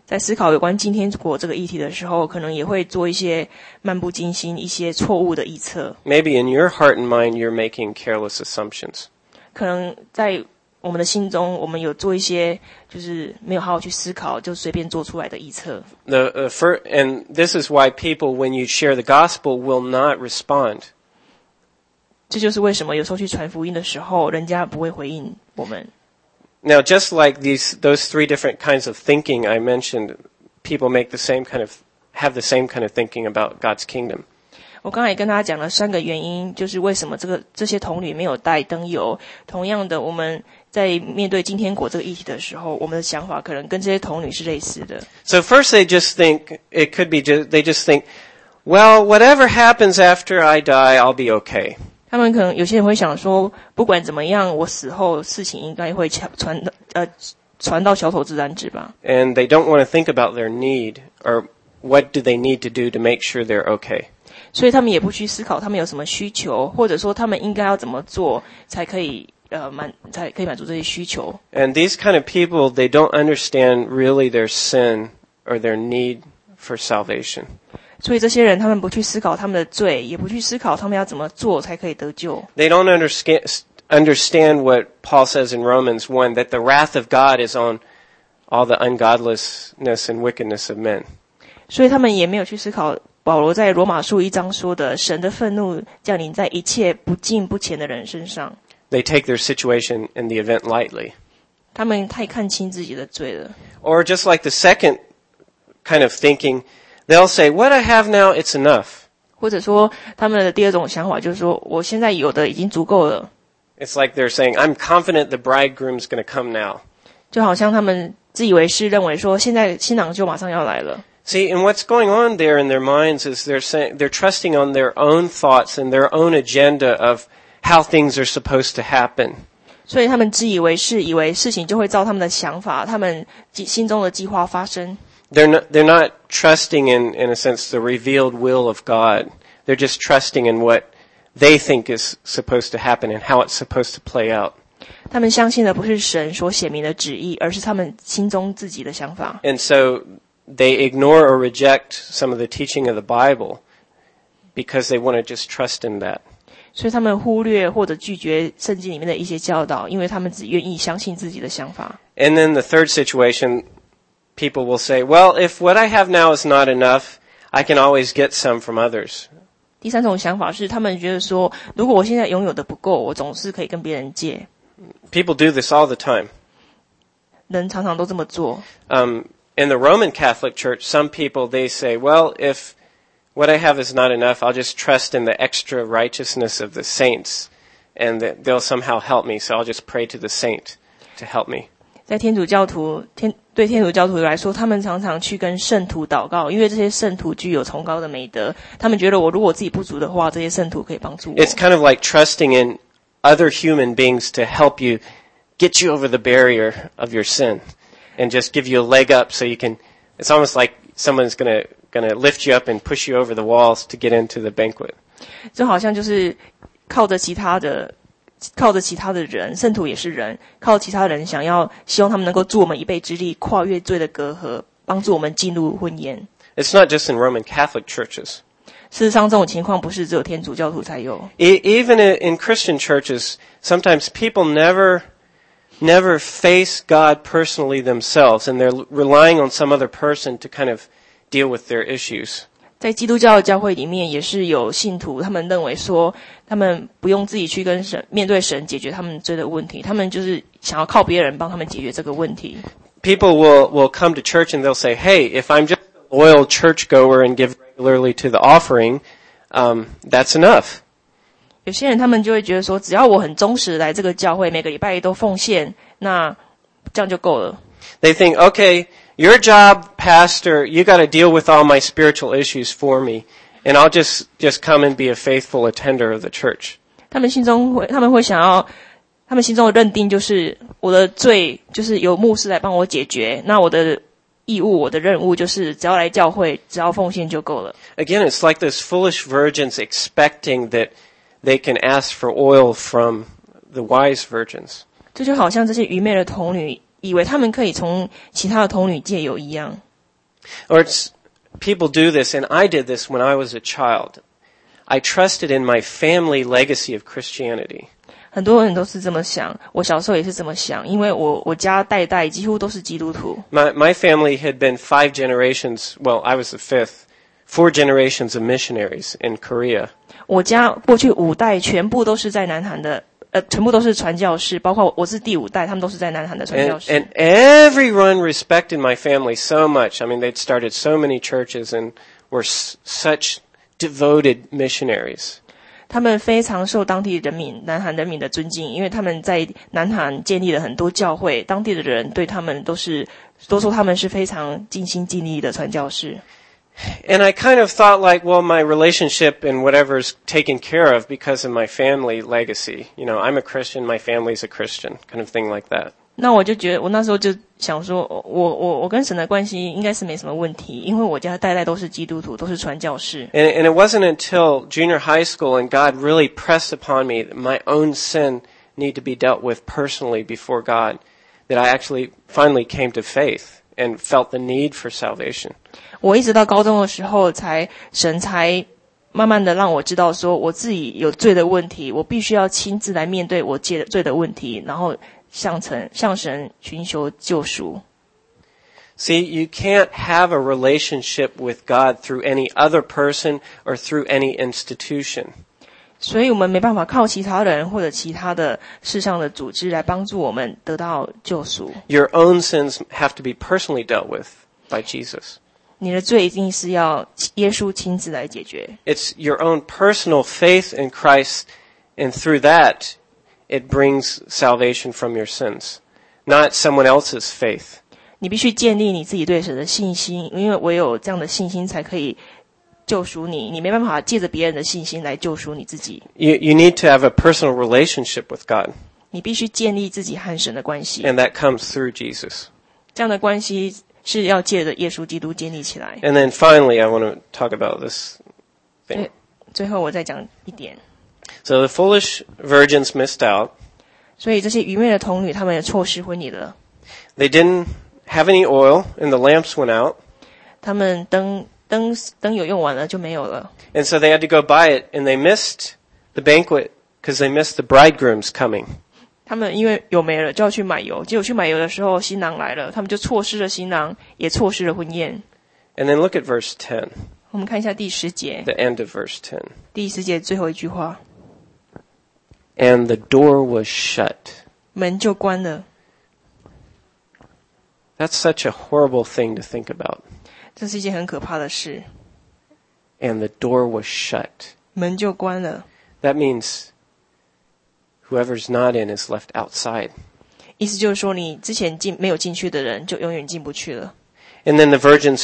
Speaker 2: 在思考有关今天国这个议题的时候，可能也会做一些漫不经心、一些错误的臆测。
Speaker 1: Maybe in your heart and mind you're making careless assumptions.
Speaker 2: 可能在我们的心中，我们有做一些就是没有好好去思考，就随便做出来的臆测。
Speaker 1: And this is why people, when you share the gospel, will not respond.
Speaker 2: 这就是为什么有时候去传福音的时候，人家不会回应我们。
Speaker 1: Now, just like those three different kinds of thinking I mentioned, people have the same kind of thinking about God's kingdom.
Speaker 2: 我刚才也跟大家讲了3个原因，就是为什么这些童女没有带灯油。同样的，我们在面对今天国这个议题的时候，我们的想法可能跟这些童女是类似的。
Speaker 1: So first they just think, it could be they just think, well, whatever happens after I die, I'll be okay.
Speaker 2: 他们可能有些人会想说，不管怎么样，我死后事情应该会传到小丑自然直吧。
Speaker 1: And they don't want to think about their need or what do they need to do to make sure they're okay.
Speaker 2: 所以他们也不去思考他们有什么需求，或者说他们应该要怎么做才可以满足这些需求。
Speaker 1: And these kind of people, they don't understand really their sin or their need for salvation.
Speaker 2: 所以这些人他们不去思考他们的罪，也不去思考他们要怎么做才可以得救。
Speaker 1: They don't understand what Paul says in Romans 1, that the wrath of God is on all the ungodliness and wickedness of men.
Speaker 2: 所以他们也没有去思考保罗在罗马书1章说的，神的愤怒降临在一切不敬不虔的人身上。
Speaker 1: They take their situation and the event lightly.
Speaker 2: 他们太看清自己的罪了。
Speaker 1: Or just like the second kind of thinking, they'll say, what I have now, it's enough.
Speaker 2: 或者说他们的第二种想法就是说，我现在有的已经足够了。
Speaker 1: It's like they're saying, I'm confident the bridegroom's going to come now.
Speaker 2: 就好像他们自以为是，认为说现在新郎就马上要来了。
Speaker 1: See, and what's going on there in their minds is they're trusting on their own thoughts and their own agenda of how things are supposed to happen.
Speaker 2: 所以他们自以为是，以为事情就会照他们的想法，他们心中的计划发生。
Speaker 1: They're not trusting in a sense, the revealed will of God. They're just trusting in what they think is supposed to happen and how it's supposed to play out.
Speaker 2: 他们相信的不是神所写明的旨意，而是他们心中自己的想法。
Speaker 1: And so they ignore or reject some of the teaching of the Bible because they want to just trust in that.
Speaker 2: 所以他们忽略或者拒绝圣经里面的一些教导，因为他们只愿意相信自己的想法。
Speaker 1: And then the third situation, people will say, well, if what I have now is not enough, I can always get some from others.
Speaker 2: 第三种想法是，他们觉得说，如果我现在拥有的不够，我总是可以跟别人借。
Speaker 1: People do this all the time.
Speaker 2: 人常常都这么做。
Speaker 1: In the Roman Catholic Church, some people, they say, well, if what I have is not enough, I'll just trust in the extra righteousness of the saints, and that they'll somehow help me, so I'll just pray to the saint to help me.
Speaker 2: 在天主教徒来说，他们常常去跟圣徒祷告，因为这些圣徒具有崇高的美德，他们觉得如果我自己不足的话，这些圣徒可以帮助我。
Speaker 1: It's kind of like trusting in other human beings to help you get you over the barrier of your sin and just give you a leg up so you can, it's almost like someone's going to lift you up and push you over the walls to get into the banquet.
Speaker 2: 就好像就是靠着其他的人，圣徒也是人，靠其他人希望他们能够助我们一臂之力，跨越罪的隔阂，帮助我们进入婚宴。
Speaker 1: It's not just in Roman Catholic churches.
Speaker 2: 事实上，这种情况不是只有天主教徒才有。
Speaker 1: Even in Christian churches, sometimes people never face God personally themselves, and they're relying on some other person to kind of deal with their issues.
Speaker 2: 在基督教的教会里面，也是有信徒，他们认为说，他们不用自己去跟神面对神解决他们罪的问题，他们就是想要靠别人帮他们解决这个问题。
Speaker 1: People will come to church and they'll say, "Hey, if I'm just a loyal churchgoer and give regularly to the offering, that's enough."
Speaker 2: 有些人他们就会觉得说，只要我很忠实来这个教会，每个礼拜都奉献，那这样就够了。
Speaker 1: They think, "Okay, your job, pastor, you got to deal with all my spiritual issues for me, and I'll just come and be a faithful attender of the church."
Speaker 2: 他们心中的认定就是我的罪就是由牧师来帮我解决，那我的义务，我的任务就是只要来教会，只要奉献就够了。
Speaker 1: Again, it's like those foolish virgins expecting that they can ask for oil from the wise virgins.
Speaker 2: 这就好像这些愚昧的童女以为他们可以从其他的童女借油一样。
Speaker 1: Or people do this, and I did this when I was a child. I trusted in my family legacy of Christianity.
Speaker 2: 很多人都是这么想，我小时候也是这么想，因为我家代代几乎都是基督徒。
Speaker 1: My family had been 5 generations, well, I was the 5th, 4 generations of missionaries in Korea.
Speaker 2: 我家过去5代全部都是在南韩的，全部都是传教士，包括我是第5代，他们都是在南韩的传教士。
Speaker 1: And everyone respected my family so much. I mean, they'd started so many churches and were such devoted missionaries.
Speaker 2: 他们非常受当地人民、南韩人民的尊敬，因为他们在南韩建立了很多教会，当地的人对他们都说他们是非常尽心尽力的传教士。
Speaker 1: And I kind of thought like, well, my relationship and whatever's taken care of because of my family legacy. You know, I'm a Christian, my family's a Christian, kind of thing like that.
Speaker 2: 那我就觉得，我那时候就想说，我跟神的关系应该是没什么问题，因为我家代代都是基督徒，都是传教士。
Speaker 1: And it wasn't until junior high school and God really pressed upon me that my own sin need to be dealt with personally before God that I actually finally came to faith and felt the need for salvation.
Speaker 2: 我一直到高中的时候，神才慢慢的让我知道说，我自己有罪的问题，我必须要亲自来面对我罪的问题，然后向神寻求救赎。
Speaker 1: See, you can't have a relationship with God through any other person or through any institution.
Speaker 2: 所以我们没办法靠其他人或者其他的世上的组织来帮助我们得到救赎。
Speaker 1: Your own sins have to be personally dealt with by Jesus.
Speaker 2: 你的罪一定是要耶稣亲自来解决。
Speaker 1: It's your own personal faith in Christ, and through that, it brings salvation from your sins, not someone else's faith.
Speaker 2: 你必须建立你自己对神的信心，因为唯有这样的信心才可以救赎你。你没办法借着别人的信心来救赎你自己。
Speaker 1: You need to have a personal relationship with God.
Speaker 2: 你必须建立自己和神的关系。
Speaker 1: And that comes through Jesus.
Speaker 2: 这样的关系是要借着耶稣基督建立起来。
Speaker 1: And then finally, I want to talk about this thing.
Speaker 2: 最后我再讲一点。
Speaker 1: So the foolish virgins missed out.
Speaker 2: 所以这些愚昧的童女，她们也错失婚礼了。
Speaker 1: They didn't have any oil, and the lamps went out.
Speaker 2: 她们灯有用完了就没有了。
Speaker 1: And so they had to go buy it, and they missed the banquet because they missed the bridegroom's coming.
Speaker 2: 他们因为油没了，就要去买油。结果去买油的时候，新郎来了，他们就错失了新郎，也错失了婚宴。
Speaker 1: And then look at verse 10,
Speaker 2: 我们看一下第10节，
Speaker 1: the end of verse 10.
Speaker 2: 第10节最后一句话，
Speaker 1: And the door was shut.
Speaker 2: 门就关了。
Speaker 1: That's such a horrible thing to think about.
Speaker 2: 这是一件很可怕的事。
Speaker 1: And the door was shut.
Speaker 2: 门就关了，
Speaker 1: That means whoever's not in is left outside.
Speaker 2: 意思就是说，你之前没有进去的人，就永远进不去了。
Speaker 1: And then the virgins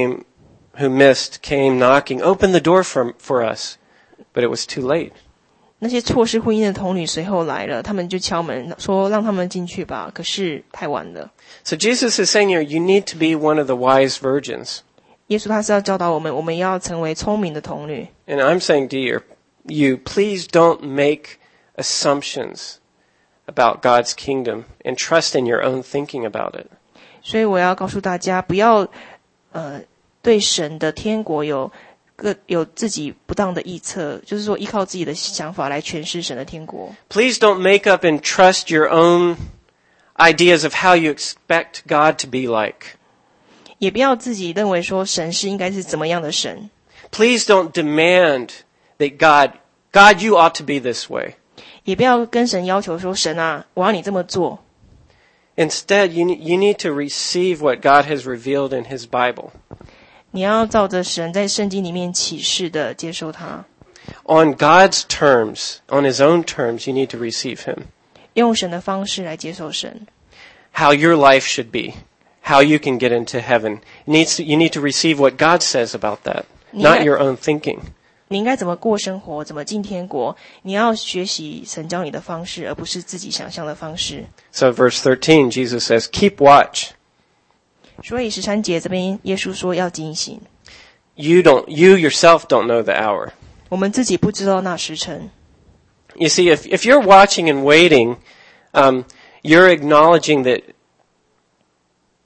Speaker 1: who missed came knocking, open the door for us. But it was too late.
Speaker 2: 那些错失婚姻的童女随后来了，他们就敲门说让他们进去吧，可是太晚了。
Speaker 1: So Jesus is saying here, you need to be one of the wise virgins.
Speaker 2: 耶稣他是要教导我们要成为聪明的童女。
Speaker 1: And I'm saying to you, please don't make assumptions about God's kingdom and trust in your own thinking about it.
Speaker 2: 所以我要告诉大家，不要对神的天国有自己不当的臆测，就是说依靠自己的想法来诠释神的天国。
Speaker 1: Please don't make up and trust your own ideas of how you expect God to be like.
Speaker 2: 也不要自己认为说神是应该是怎么样的神。
Speaker 1: Please don't demand that God, you ought to be this way.
Speaker 2: 也不要跟神要求说神啊，我要你这么做。
Speaker 1: Instead, you need to receive what God has revealed in His Bible.
Speaker 2: 你要照着神在圣经里面启示的接受它。
Speaker 1: On God's terms, on His own terms, you need to receive Him.
Speaker 2: 用神的方式来接受神。
Speaker 1: How your life should be. How you can get into heaven. You need to receive what God says about that, not your own thinking.
Speaker 2: 你应该怎么过生活，怎么进天国，你要学习神教你的方式，而不是自己想象的方式。
Speaker 1: So verse 13, Jesus says, keep watch.
Speaker 2: 所以13节这边耶稣说要警醒。
Speaker 1: You yourself don't know the hour.
Speaker 2: 我们自己不知道那时辰。
Speaker 1: You see, if you're watching and waiting, you're acknowledging that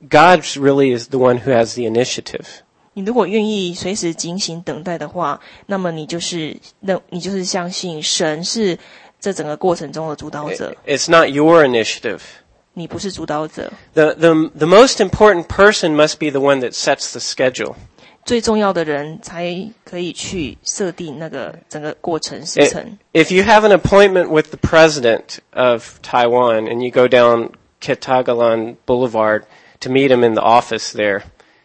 Speaker 1: God really is the one who has the initiative.
Speaker 2: 你如果愿意随时警醒等待的话，那么你就是相信神是这整个过程中的主导者。
Speaker 1: It's not your initiative.
Speaker 2: 你不是主导者。
Speaker 1: The most important person must be the one that sets the schedule.
Speaker 2: 最重要的人才可以去设定那个整个过程时程。
Speaker 1: If you have an appointment with the president of Taiwan and you go down Kitagalan Boulevard to meet him in the office there,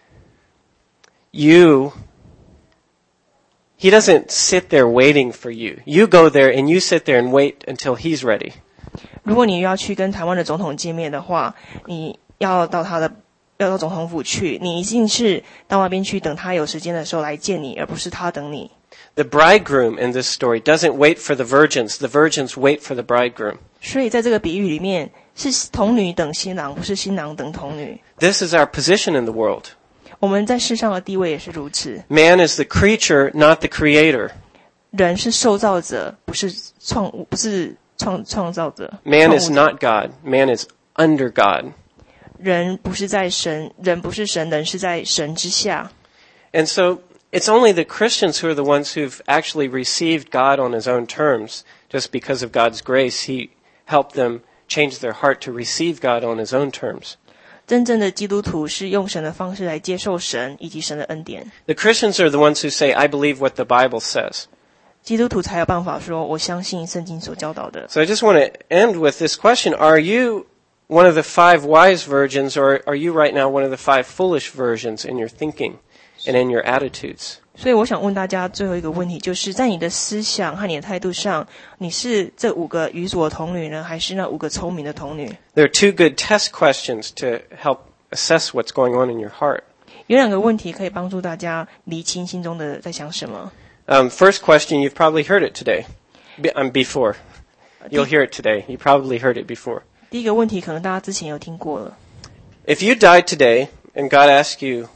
Speaker 1: he doesn't sit there waiting for you. You go there and you sit there and wait until he's ready.
Speaker 2: 如果你要去跟台湾的总统见面的话，你要到总统府去，你一定是到那边去等他有时间的时候来见你，而不是他等你。
Speaker 1: The bridegroom in this story doesn't wait for the virgins wait for the bridegroom.
Speaker 2: 所以在这个比喻里面，是童女等新郎，不是新郎等童女。
Speaker 1: This is our position in the world.
Speaker 2: 我们在世上的地位也是如此。
Speaker 1: Man is the creature, not the creator.
Speaker 2: 人是受造者，不是创造者。
Speaker 1: Man is not God. Man is under God.
Speaker 2: 人不是神，人是在神之下。
Speaker 1: And so it's only the Christians who are the ones who've actually received God on his own terms. Just because of God's grace, he helped them change their heart to receive God on his own terms.
Speaker 2: 真正的基督徒是用神的方式来接受神以及神的恩典。
Speaker 1: The Christians are the ones who say, I believe what the Bible says.
Speaker 2: 基督徒才有办法说，我相信圣经所教导的。
Speaker 1: So I just want to end with this question. Are you one of the 5 wise virgins, or are you right now one of the 5 foolish virgins in your thinking and in your attitudes?
Speaker 2: 所以我想问大家最后一个问题，就是在你的思想和你的态度上，你是这5个愚拙的童女呢，还是那5个聪明的童女？
Speaker 1: There are 2 good test questions to help assess what's going on in your heart.
Speaker 2: 有2个问题可以帮助大家厘清心中的在想什么。
Speaker 1: First question, you've probably heard it today. Before. You'll hear it today. You probably heard it before.
Speaker 2: 第一个问题可能大家之前有听过了。
Speaker 1: If you died today and God asked you,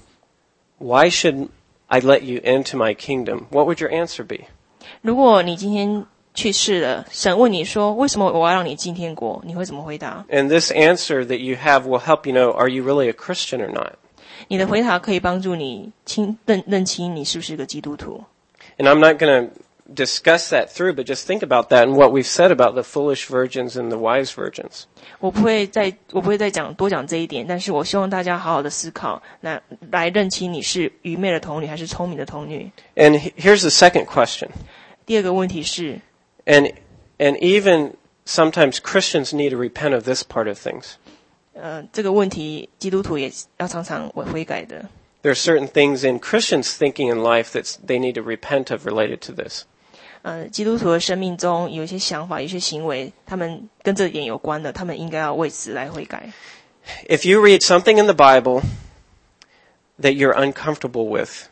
Speaker 1: why should I let you into my kingdom? What would your answer be?
Speaker 2: 如果你今天去世了，神问你说为什么我要让你进天国，你会怎么回答？
Speaker 1: And this answer that you have will help you know, are you really a Christian or not?
Speaker 2: 你的回答可以帮助你认清你是不是个基督徒。
Speaker 1: And I'm not going to discuss that through, but just think about that and what we've said about the foolish virgins and the wise virgins.
Speaker 2: 我不会再多讲这一点，但是我希望大家好好的思考，来认清你是愚昧的童女还是聪明的童女。
Speaker 1: And here's the second question.
Speaker 2: 第二个问题是，
Speaker 1: And even sometimes Christians need to repent of this part of things.
Speaker 2: 这个问题基督徒也要常常悔改的。
Speaker 1: There are certain things in Christians' thinking in life that they need to repent of related to this.
Speaker 2: 基督徒的生命中有一些想法，有一些行为，他们跟这点有关的，他们应该要为此来悔改。
Speaker 1: If you read something in the Bible that you're uncomfortable with,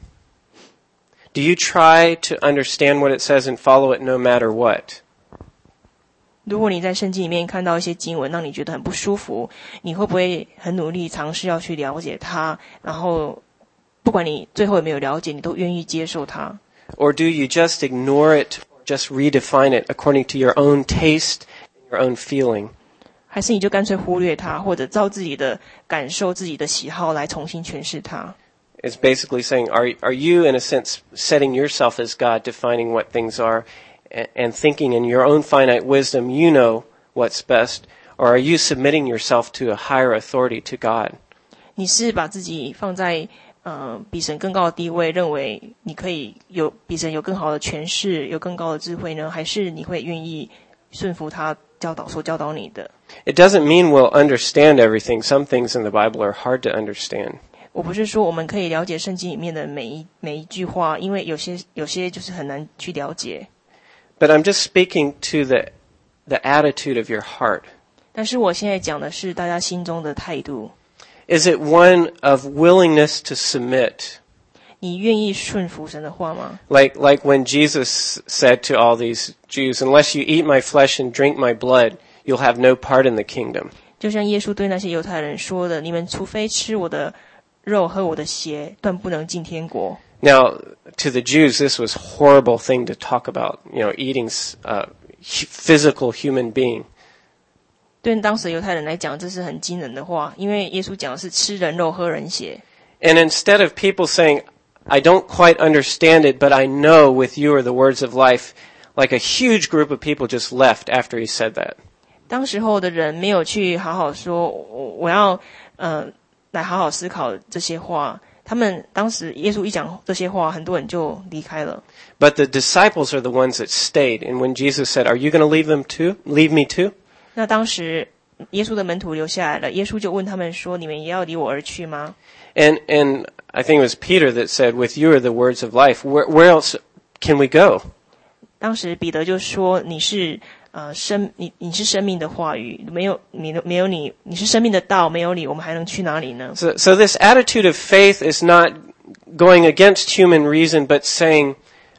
Speaker 1: do you try to understand what it says and follow it no matter what?
Speaker 2: 如果你在圣经里面看到一些经文让你觉得很不舒服，你会不会很努力尝试要去了解它，然后不管你最后有没有了解，你都愿意接受它？
Speaker 1: Or do you just ignore it, just redefine it according to your own taste, your own feeling?
Speaker 2: 还是你就干脆忽略它，或者照自己的感受、自己的喜好来重新诠释它？
Speaker 1: It's basically saying, are you in a sense setting yourself as God, defining what things are, and thinking in your own finite wisdom you know what's best, or are you submitting yourself to a higher authority, to God?
Speaker 2: 你是把自己放在比神更高的地位，认为你可以比神有更好的诠释，有更高的智慧呢？还是你会愿意顺服他所教导你的？
Speaker 1: It doesn't mean we'll understand everything. Some things in the Bible are hard to understand.
Speaker 2: 我不是说我们可以了解圣经里面的每一句话，因为有些就是很难去了解。
Speaker 1: But I'm just speaking to the attitude of your heart.
Speaker 2: 但是我现在讲的是大家心中的态度。
Speaker 1: Is it one of willingness to submit?
Speaker 2: 你愿意顺服神的话吗？
Speaker 1: Like when Jesus said to all these Jews, unless you eat my flesh and drink my blood, you'll have no part in the kingdom.
Speaker 2: 就像耶稣对那些犹太人说的，你们除非吃我的肉喝我的血，断不能进天国。
Speaker 1: Now, to the Jews, this was a horrible thing to talk about, eating a physical human being.
Speaker 2: 对当时的犹太人来讲，这是很惊人的话，因为耶稣讲的是吃人肉喝人血。
Speaker 1: And instead of people saying, I don't quite understand it, but I know with you are the words of life, like a huge group of people just left after he said that.
Speaker 2: 当时候的人没有去好好说，我要来好好思考这些话。他们当时耶稣一讲这些话，很多人就离开了。
Speaker 1: But the disciples are the ones that stayed. And when Jesus said, Are you going to leave them too? Leave me too?
Speaker 2: 那当时耶稣的门徒留下来了，耶稣就问他们说：“你们也要离我而去吗？”
Speaker 1: And I think it was Peter that said, With you are the words of life. Where else can we go?
Speaker 2: 当时彼得就说：“你是你是生命的话语，没有你，你是生命的道，没有你，我们还能去哪里呢？”
Speaker 1: So this attitude of faith is not going against human reason, but saying,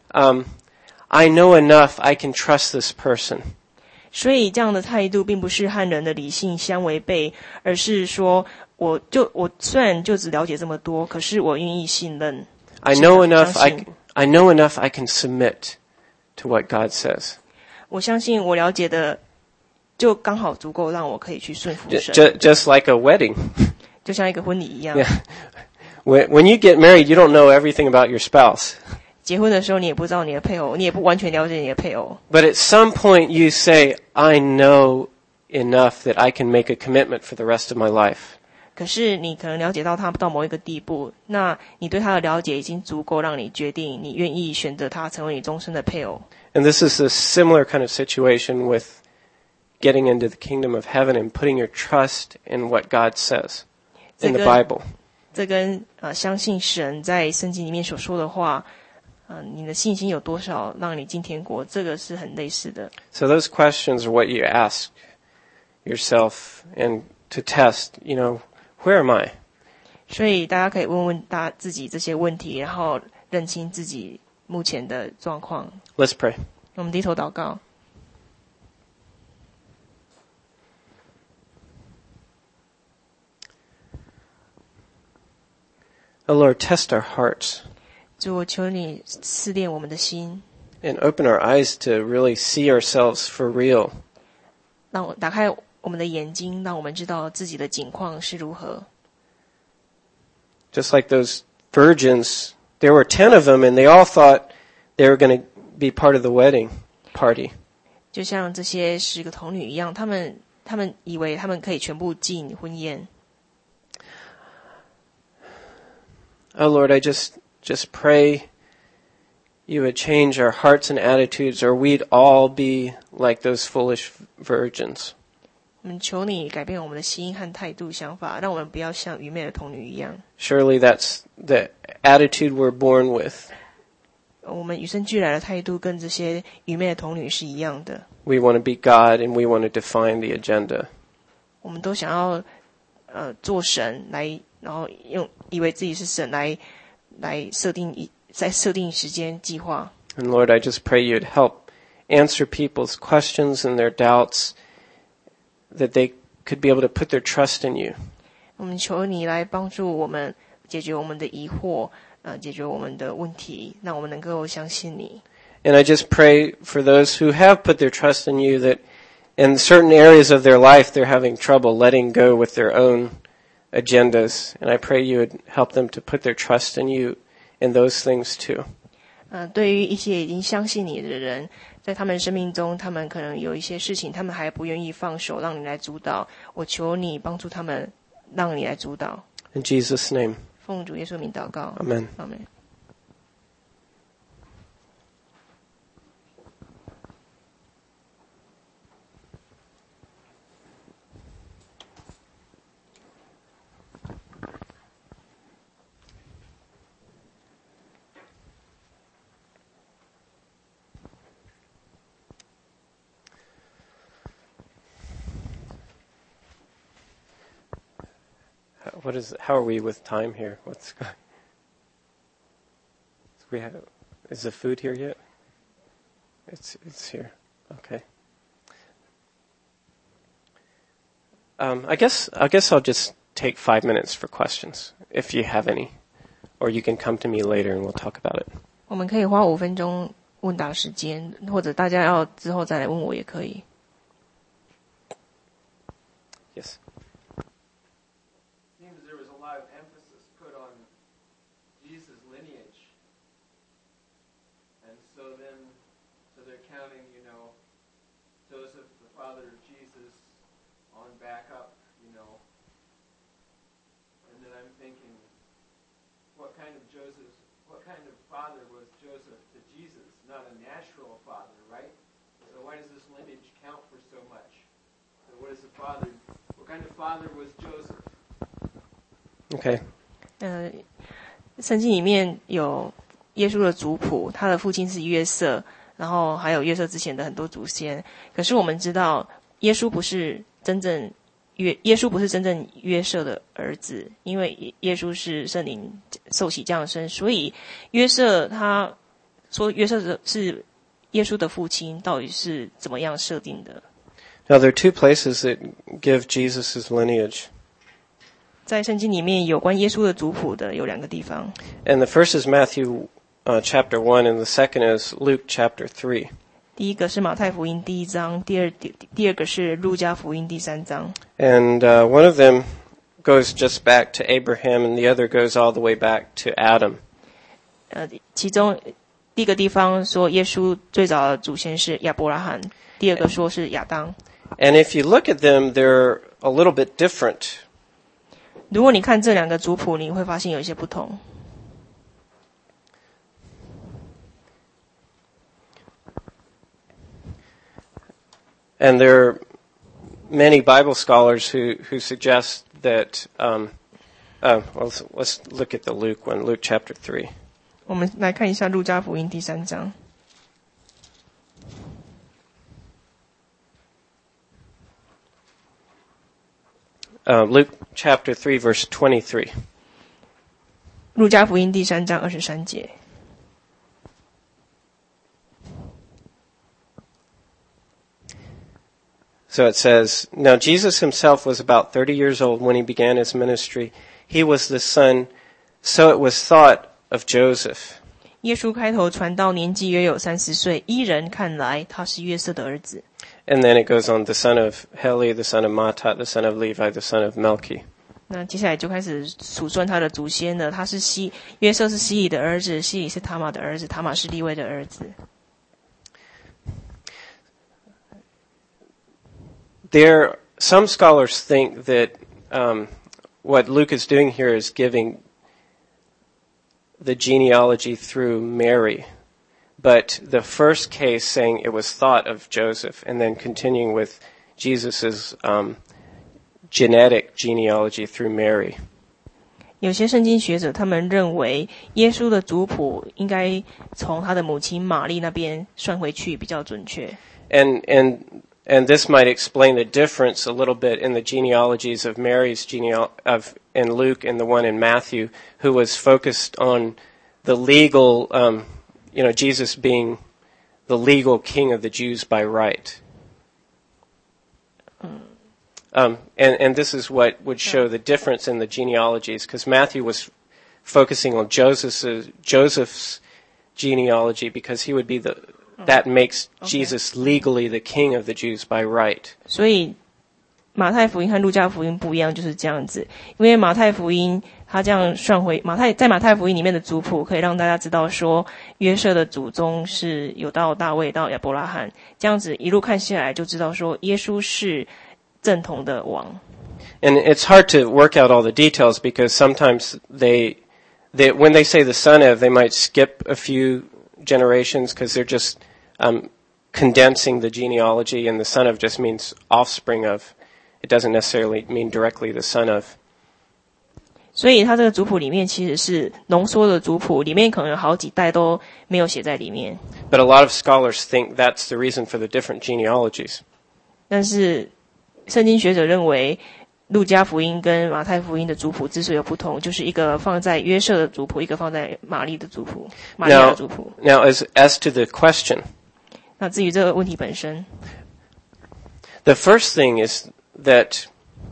Speaker 1: I know enough, I can trust this person.
Speaker 2: 所以这样的态度并不是和人的理性相违背，而是说我虽然就只了解这么多，可是我愿意信任。
Speaker 1: I know enough, I know enough, I can submit to what God says.
Speaker 2: 我相信我了解的就刚好足够让我可以去顺服神。
Speaker 1: Just like a wedding.
Speaker 2: 就像一个婚礼一样。
Speaker 1: Yeah. When you get married, you don't know everything about your spouse.
Speaker 2: 结婚的时候你也不知道你的配偶，你也不完全了解你的配偶。
Speaker 1: But at some point you say, I know enough that I can make a commitment for the rest of my life.
Speaker 2: 可是你可能了解到他到某一个地步，那你对他的了解已经足够让你决定你愿意选择他成为你终身的配偶。
Speaker 1: And this is a similar kind of situation with getting into the kingdom of heaven and putting your trust in what God says in the Bible.
Speaker 2: 这跟相信神在圣经里面所说的话，你的信心有多少让你进天国，这个是很类似的。
Speaker 1: So those questions are what you ask yourself and to test, where am I?
Speaker 2: 所以大家可以问问自己这些问题，然后认清自己目前的状况。
Speaker 1: Let's pray.
Speaker 2: 我们低头祷告。
Speaker 1: Oh Lord, test our hearts.
Speaker 2: 主，我求你试炼我们的心，
Speaker 1: And open our eyes to really see ourselves for real.
Speaker 2: 让我打开我们的眼睛，让我们知道自己的境况是如何。
Speaker 1: Just like those virgins, there were 10 of them and they all thought they were going to be part of the wedding party.
Speaker 2: 就像这些10个童女一样，他们以为他们可以全部进婚宴。
Speaker 1: Oh Lord, I just pray you would change our hearts and attitudes, or we'd all be like those foolish virgins.
Speaker 2: 我们求你改变我们的心和态度、想法，让我们不要像愚昧的童女一样。
Speaker 1: Surely that's the attitude we're born with.
Speaker 2: 我们与生俱来的态度跟这些愚昧的童女是一样的。
Speaker 1: We want to be God and we want to define the agenda.
Speaker 2: 我们都想要做神来，然后以为自己是神来设定时间计划。
Speaker 1: And Lord, I just pray you'd help answer people's questions and their doubts, that they could be able to put their trust in you.
Speaker 2: 我们求你来帮助我们解决我们的疑惑，解决我们的问题，让我们能够相信你。
Speaker 1: And I just pray for those who have put their trust in you, that in certain areas of their life they're having trouble letting go with their own agendas. And I pray you would help them to put their trust in you in those things too.
Speaker 2: 对于一些已经相信你的人，在他们生命中，他们可能有一些事情，他们还不愿意放手，让你来主导。我求你帮助他们，让你来主导。
Speaker 1: In Jesus' name.
Speaker 2: 奉主耶稣名祷告。
Speaker 1: Amen.
Speaker 2: 阿们。
Speaker 1: How are we with time here? Is the food here yet? It's here. Okay. I guess I'll just take 5 minutes for questions if you have any, or you can come to me later and we'll talk about it.
Speaker 2: 我们可以花5分钟问答时间，或者大家要之后再来问我也可以。
Speaker 1: lot of emphasis put on Jesus' lineage. And so they're counting, Joseph, the father of Jesus, on back up, And then I'm thinking, what kind of father was Joseph to Jesus? Not a natural father, right? So why does this lineage count for so much? So what kind of father was Joseph? Okay.
Speaker 2: 圣经里面有耶稣的族谱，他的父亲是约瑟，然后还有约瑟之前的很多祖先。可是我们知道，耶稣不是真正约瑟的儿子，因为耶稣是圣灵受洗降生，所以约瑟他说约瑟是耶稣的父亲，到底是怎么样设定的？
Speaker 1: Now there are two places that give Jesus his lineage.
Speaker 2: 在圣经里面有关耶稣的族谱的有两个地方。
Speaker 1: And the first is Matthew chapter 1, and the second is Luke chapter 3.
Speaker 2: 第一个是马太福音第1章，第二个是路加福音第3章。
Speaker 1: And one of them goes just back to Abraham, and the other goes all the way back to Adam.
Speaker 2: 其中第一个地方说耶稣最早的祖先是亚伯拉罕，第二个说是亚当。
Speaker 1: And if you look at them, they're a little bit different.
Speaker 2: 如果你看这两个族谱，你会发现有一些不同。
Speaker 1: And there are many Bible scholars who suggest that, let's look at the Luke one, Luke chapter 3.
Speaker 2: 我们来看一下路加福音第3章。
Speaker 1: Luke chapter 3, verse 23.
Speaker 2: 路加福音第3章23节。
Speaker 1: So it says, Now Jesus himself was about 30 years old when he began his ministry. He was the son, so it was thought, of Joseph.
Speaker 2: 耶稣开头传道年纪约有30岁，依人看来他是约瑟的儿子。
Speaker 1: And then it goes on, the son of Heli, the son of Matat, the son of Levi, the son of Melchi.
Speaker 2: 那接下来就开始数算他的祖先了。他是约瑟是希里的儿子，希里是塔玛的儿子，塔玛是利未的儿子。
Speaker 1: Some scholars think that what Luke is doing here is giving the genealogy through Mary, but the first case saying it was thought of Joseph, and then continuing with Jesus's genetic genealogy through Mary.
Speaker 2: 有些圣经学者他们认为耶稣的族谱应该从他的母亲玛丽那边算回去比较准确。
Speaker 1: And this might explain the difference a little bit in the genealogies of Mary's in Luke and the one in Matthew, who was focused on the legal, Jesus being the legal king of the Jews by right. And this is what would show the difference in the genealogies, because Matthew was focusing on Joseph's genealogy, because he would be that makes Jesus legally the king of the Jews by right.
Speaker 2: 所以马太福音和路加福音不一样，就是这样子。因为马太福音他这样算回在马太福音里面的族谱，可以让大家知道说约瑟的祖宗是有到大卫到亚伯拉罕，这样子一路看下来就知道说耶稣是正统的王。
Speaker 1: And it's hard to work out all the details, because sometimes they when they say the son of, they might skip a few generations because they're just condensing the genealogy, and the son of just means offspring of. It doesn't necessarily mean directly the son of.
Speaker 2: 所以他这个族谱里面其实是浓缩的族谱，里面可能有好几代都没有写在里面。
Speaker 1: But a lot of scholars think that's the reason for the different genealogies.
Speaker 2: 但是圣经学者认为路加福音跟马太福音的族谱之所以有不同，就是一个放在约瑟的族谱，一个放在玛利的族谱，玛利亚的族谱。
Speaker 1: Now, as to the question,
Speaker 2: 那至于这个问题本身
Speaker 1: the first thing is that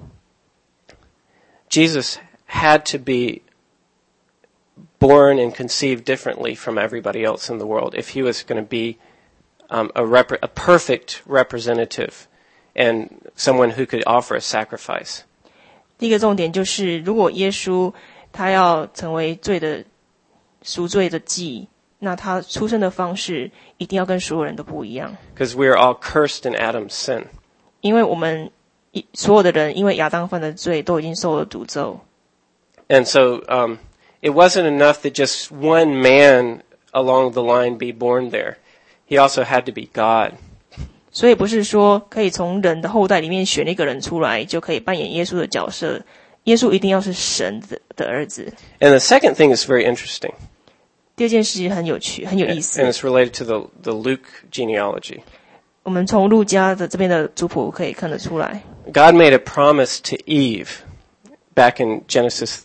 Speaker 1: Jesus had to be born and conceived differently from everybody else in the world if he was going to be a perfect representative and someone who could offer a sacrifice.
Speaker 2: 第一个重点就是，如果耶稣他要成为罪的赎罪的祭，那他出生的方式一定要跟所有人都不一样。
Speaker 1: Because we are all cursed in Adam's sin.
Speaker 2: 因为我们所有的人因为亚当犯的罪都已经受了诅咒。
Speaker 1: And so it wasn't enough that just one man along the line be born there. He also had to be God.
Speaker 2: 所以不是说可以从人的后代里面选一个人出来就可以扮演耶稣的角色，耶稣一定要是神的儿子。
Speaker 1: And the second thing is very interesting.
Speaker 2: 第二件事很有趣，很有意思。
Speaker 1: And it's related to the Luke genealogy.
Speaker 2: 我们从路加的这边的族谱可以看得出来。
Speaker 1: God made a promise to Eve back in Genesis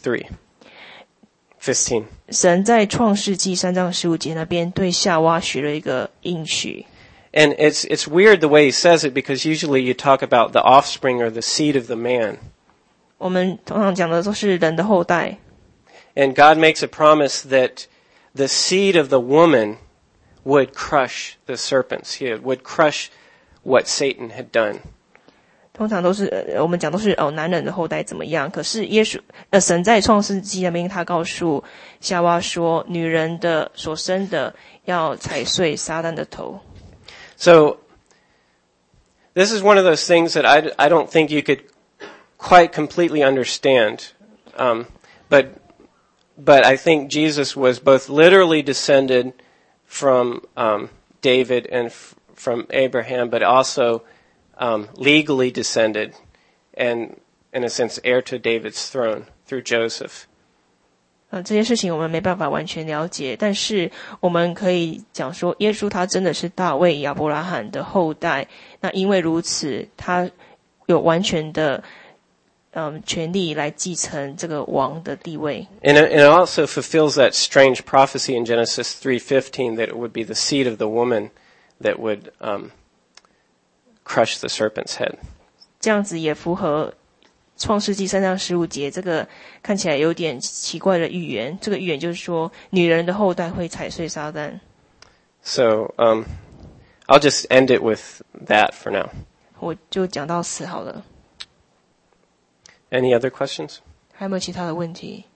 Speaker 1: 3:15.
Speaker 2: 神在创世纪3章15节那边对夏娃许了一个应许。
Speaker 1: And it's weird the way he says it because usually you talk about the offspring or the seed of the man.
Speaker 2: 我们通常讲的都是人的后代。
Speaker 1: And God makes a promise that the seed of the woman would crush the serpents. He would crush what Satan had done.
Speaker 2: 通常都是我们讲都是男人的后代怎么样，可是神在创世纪那边他告诉夏娃说，女人的所生的要踩碎撒旦的头。
Speaker 1: So this is one of those things that I don't think you could quite completely understand. But I think Jesus was both literally descended from David and from Abraham, but also legally descended and, in a sense, heir to David's throne through Joseph.
Speaker 2: 这些事情我们没办法完全了解，但是我们可以讲说，耶稣他真的是大卫亚伯拉罕的后代。那因为如此，他有完全的权利来继承这个王的地位。
Speaker 1: And it also fulfills that strange prophecy in Genesis 3:15 that it would be the seed of the woman that would crush the serpent's head.
Speaker 2: 这样子也符合创世纪3章15节这个看起来有点奇怪的预言。这个预言就是说，女人的后代会踩碎撒旦。
Speaker 1: So I'll just end it with that for now.
Speaker 2: 我就讲到此好了。
Speaker 1: Any other questions?
Speaker 2: 还有没有其他的问题？